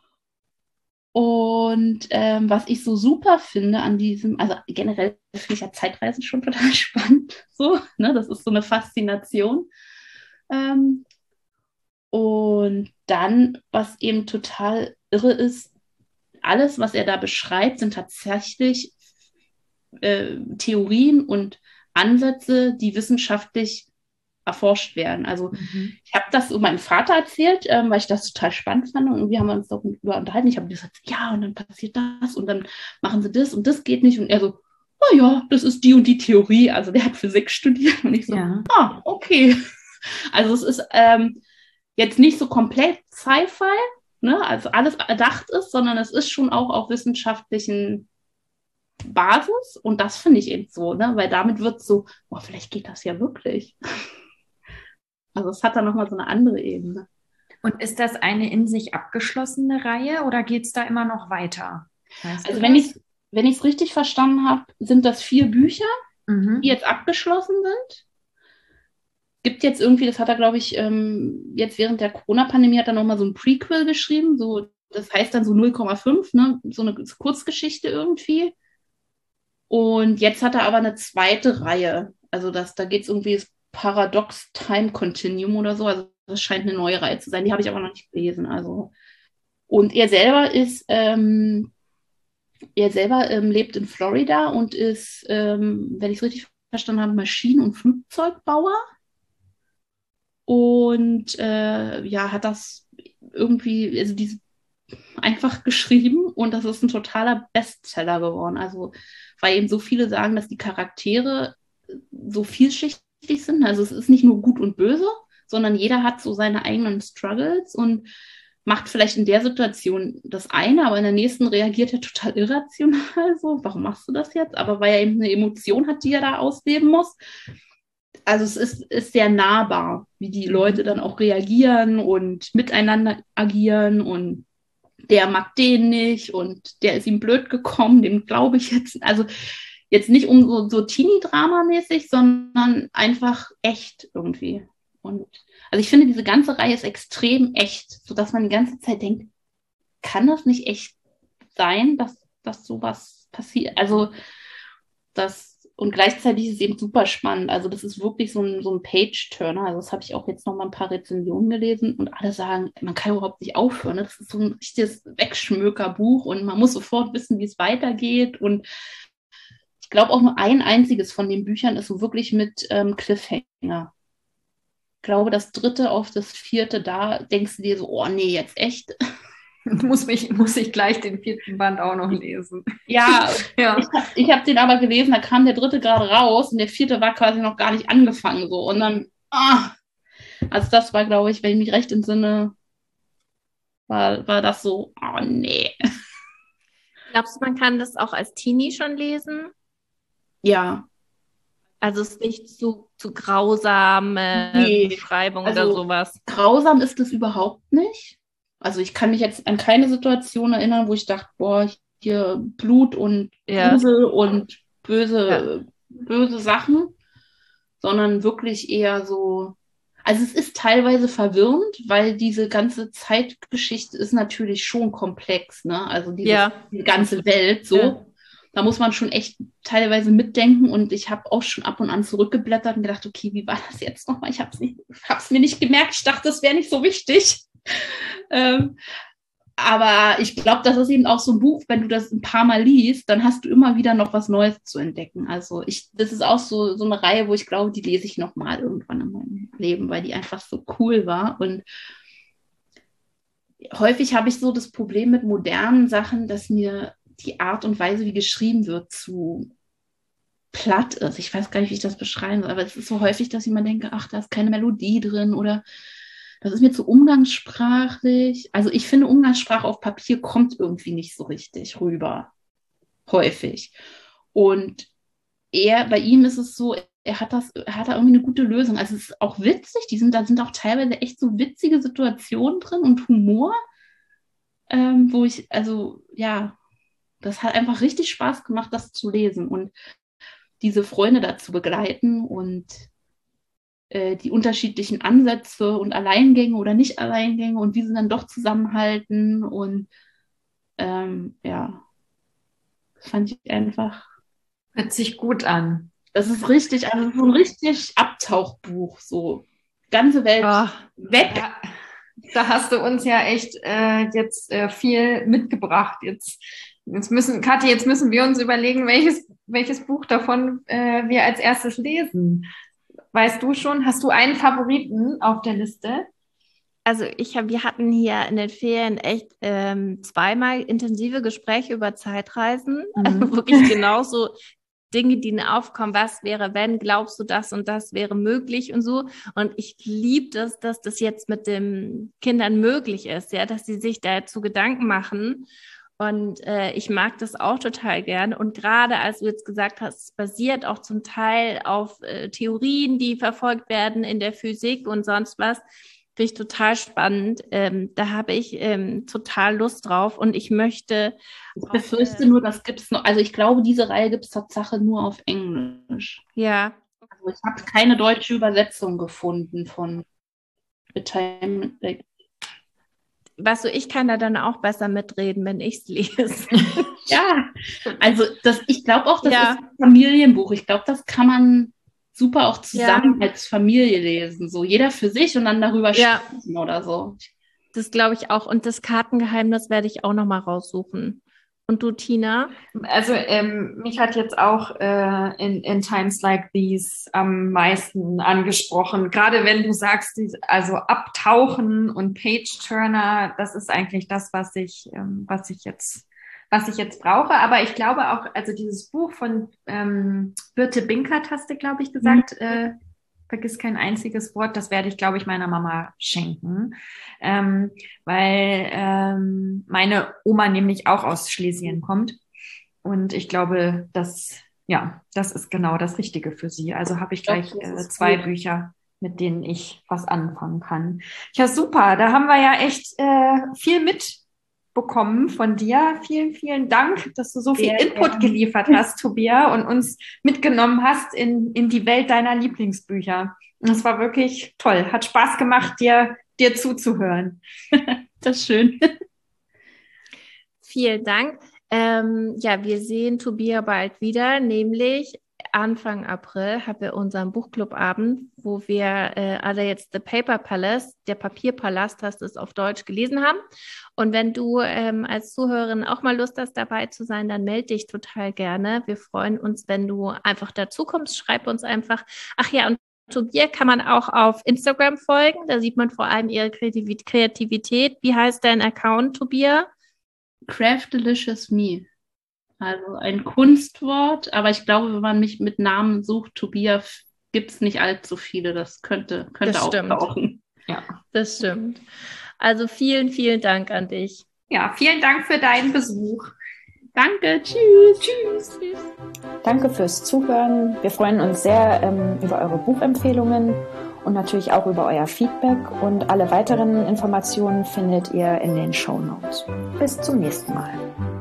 Und ähm, was ich so super finde an diesem, also generell finde ich ja Zeitreisen schon total spannend, so, ne, das ist so eine Faszination. Ähm, und dann, was eben total irre ist, alles, was er da beschreibt, sind tatsächlich äh, Theorien und Ansätze, die wissenschaftlich erforscht werden. Also mhm. ich habe das so meinem Vater erzählt, ähm, weil ich das total spannend fand und irgendwie haben wir uns darüber unterhalten. Ich habe gesagt, ja, und dann passiert das und dann machen sie das und das geht nicht. Und er so, oh ja, das ist die und die Theorie. Also der hat Physik studiert und ich so, ja. ah, okay. Also es ist ähm, jetzt nicht so komplett Sci-Fi, ne, also alles erdacht ist, sondern es ist schon auch auf wissenschaftlichen Basis und das finde ich eben so, ne? Weil damit wird so, boah, vielleicht geht das ja wirklich. Also es hat dann nochmal so eine andere Ebene. Und ist das eine in sich abgeschlossene Reihe oder geht es da immer noch weiter? Weißt also du wenn das? ich wenn ich es richtig verstanden habe, sind das vier Bücher, Mhm. die jetzt abgeschlossen sind. Gibt jetzt irgendwie, das hat er, glaube ich, ähm, jetzt während der Corona-Pandemie hat er nochmal so ein Prequel geschrieben, so, das heißt dann so null Komma fünf, ne? So eine Kurzgeschichte irgendwie. Und jetzt hat er aber eine zweite Reihe. Also das, da geht es irgendwie das Paradox Time Continuum oder so. Also das scheint eine neue Reihe zu sein. Die habe ich aber noch nicht gelesen. Also. Und er selber ist, ähm, er selber ähm, lebt in Florida und ist, ähm, wenn ich es richtig verstanden habe, Maschinen- und Flugzeugbauer. Und äh, ja, hat das irgendwie, also diese einfach geschrieben und das ist ein totaler Bestseller geworden. Also, weil eben so viele sagen, dass die Charaktere so vielschichtig sind. Also es ist nicht nur gut und böse, sondern jeder hat so seine eigenen Struggles und macht vielleicht in der Situation das eine, aber in der nächsten reagiert er total irrational. So, warum machst du das jetzt? Aber weil er eben eine Emotion hat, die er da ausleben muss. Also es ist, ist sehr nahbar, wie die Leute dann auch reagieren und miteinander agieren und der mag den nicht und der ist ihm blöd gekommen, dem glaube ich jetzt. Also jetzt nicht um so, so Teenie-Drama-mäßig, sondern einfach echt irgendwie. Und also ich finde, diese ganze Reihe ist extrem echt, sodass man die ganze Zeit denkt, kann das nicht echt sein, dass, dass sowas passiert? Also das und gleichzeitig ist es eben super spannend. Also das ist wirklich so ein, so ein Page-Turner. Also das habe ich auch jetzt noch mal ein paar Rezensionen gelesen und alle sagen, man kann überhaupt nicht aufhören. Ne? Das ist so ein richtiges Wegschmökerbuch und man muss sofort wissen, wie es weitergeht. Und ich glaube auch nur ein einziges von den Büchern ist so wirklich mit ähm, Cliffhanger. Ich glaube, das dritte auf das vierte, da denkst du dir so, oh nee, jetzt echt. Muss, mich, muss ich gleich den vierten Band auch noch lesen. Ja, ja. ich habe ich hab den aber gelesen, da kam der dritte gerade raus und der vierte war quasi noch gar nicht angefangen. So. Und dann, ah, also das war, glaube ich, wenn ich mich recht entsinne, war, war das so, oh nee. Glaubst du, man kann das auch als Teenie schon lesen? Ja. Also es ist nicht zu, zu grausame Nee. Beschreibung Also, oder sowas. Grausam ist es überhaupt nicht. Also ich kann mich jetzt an keine Situation erinnern, wo ich dachte, boah, hier Blut und Ja. Grusel und böse, Ja. böse Sachen, sondern wirklich eher so, also es ist teilweise verwirrend, weil diese ganze Zeitgeschichte ist natürlich schon komplex, ne? Also diese, Ja. die ganze Welt so. Ja. Da muss man schon echt teilweise mitdenken und ich habe auch schon ab und an zurückgeblättert und gedacht, okay, wie war das jetzt nochmal? Ich habe es nicht, hab's mir nicht gemerkt. Ich dachte, das wäre nicht so wichtig. ähm, aber ich glaube, das ist eben auch so ein Buch, wenn du das ein paar Mal liest, dann hast du immer wieder noch was Neues zu entdecken. Also ich, das ist auch so, so eine Reihe, wo ich glaube, die lese ich nochmal irgendwann in meinem Leben, weil die einfach so cool war. Und häufig habe ich so das Problem mit modernen Sachen, dass mir die Art und Weise, wie geschrieben wird, zu platt ist. Ich weiß gar nicht, wie ich das beschreiben soll, aber es ist so häufig, dass ich immer denke, ach, da ist keine Melodie drin oder das ist mir zu umgangssprachlich. Also ich finde, Umgangssprache auf Papier kommt irgendwie nicht so richtig rüber. Häufig. Und er, bei ihm ist es so, er hat das, er hat da irgendwie eine gute Lösung. Also es ist auch witzig, die sind, da sind auch teilweise echt so witzige Situationen drin und Humor, ähm, wo ich, also ja, das hat einfach richtig Spaß gemacht, das zu lesen und diese Freunde da zu begleiten und äh, die unterschiedlichen Ansätze und Alleingänge oder Nicht-Alleingänge und wie sie dann doch zusammenhalten und ähm, ja, das fand ich einfach. Hört sich gut an. Das ist richtig, also so ein richtig Abtauchbuch, so ganze Welt Oh. weg. Da, da hast du uns ja echt äh, jetzt äh, viel mitgebracht. Jetzt, jetzt müssen, Kathi, jetzt müssen wir uns überlegen, welches, welches Buch davon äh, wir als erstes lesen. Weißt du schon, hast du einen Favoriten auf der Liste? Also ich hab, wir hatten hier in den Ferien echt ähm, zweimal intensive Gespräche über Zeitreisen. Mhm. Also wirklich genauso Dinge, die ihnen aufkommen, was wäre, wenn, glaubst du, das und das wäre möglich und so. Und ich liebe das, dass das jetzt mit den Kindern möglich ist, ja, dass sie sich dazu Gedanken machen. Und äh, ich mag das auch total gern. Und gerade als du jetzt gesagt hast, es basiert auch zum Teil auf äh, Theorien, die verfolgt werden in der Physik und sonst was, finde ich total spannend. Ähm, da habe ich ähm, total Lust drauf und ich möchte. Ich befürchte nur, das gibt es noch. Also ich glaube, diese Reihe gibt es Tatsache nur auf Englisch. Ja. Also ich habe keine deutsche Übersetzung gefunden von The Time. Weißt du, ich kann da dann auch besser mitreden, wenn ich es lese. Ja, also das, ich glaube auch, das Ja. ist ein Familienbuch. Ich glaube, das kann man super auch zusammen Ja. als Familie lesen. So jeder für sich und dann darüber Ja. sprechen oder so. Das glaube ich auch. Und das Kartengeheimnis werde ich auch nochmal raussuchen. Und du, Tina? Also ähm, mich hat jetzt auch äh, in, in Times Like These am meisten angesprochen. Gerade wenn du sagst, die, also Abtauchen und Page-Turner, das ist eigentlich das, was ich, ähm, was ich jetzt, was ich jetzt brauche. Aber ich glaube auch, also dieses Buch von ähm, Birte Binkert, hast du, glaube ich, gesagt, mhm. äh, vergiss kein einziges Wort, das werde ich, glaube ich, meiner Mama schenken, ähm, weil ähm, meine Oma nämlich auch aus Schlesien kommt und ich glaube, dass, ja, das ist genau das Richtige für sie. Also habe ich gleich äh, zwei gut. Bücher, mit denen ich was anfangen kann. Ja, super, da haben wir ja echt äh, viel mitbekommen von dir. Vielen, vielen Dank, dass du so viel ja, Input ja. geliefert hast, Tobia, und uns mitgenommen hast in, in die Welt deiner Lieblingsbücher. Und es war wirklich toll. Hat Spaß gemacht, dir, dir zuzuhören. Das ist schön. Vielen Dank. Ähm, ja, wir sehen Tobia bald wieder, nämlich Anfang April haben wir unseren Buchclubabend, wo wir äh, alle jetzt The Paper Palace, der Papierpalast, hast es auf Deutsch gelesen haben. Und wenn du ähm, als Zuhörerin auch mal Lust hast, dabei zu sein, dann melde dich total gerne. Wir freuen uns, wenn du einfach dazu kommst. Schreib uns einfach. Ach ja, und Tobia kann man auch auf Instagram folgen. Da sieht man vor allem ihre Kreativität. Wie heißt dein Account, Tobia? Craft Delicious Me. Also ein Kunstwort, aber ich glaube, wenn man mich mit Namen sucht, Tobia, gibt es nicht allzu viele. Das könnte, könnte das auch stimmt. Tauchen. Ja, das stimmt. Also vielen, vielen Dank an dich. Ja, vielen Dank für deinen Besuch. Danke, tschüss. Tschüss. tschüss. Danke fürs Zuhören. Wir freuen uns sehr ähm, über eure Buchempfehlungen und natürlich auch über euer Feedback. Und alle weiteren Informationen findet ihr in den Shownotes. Bis zum nächsten Mal.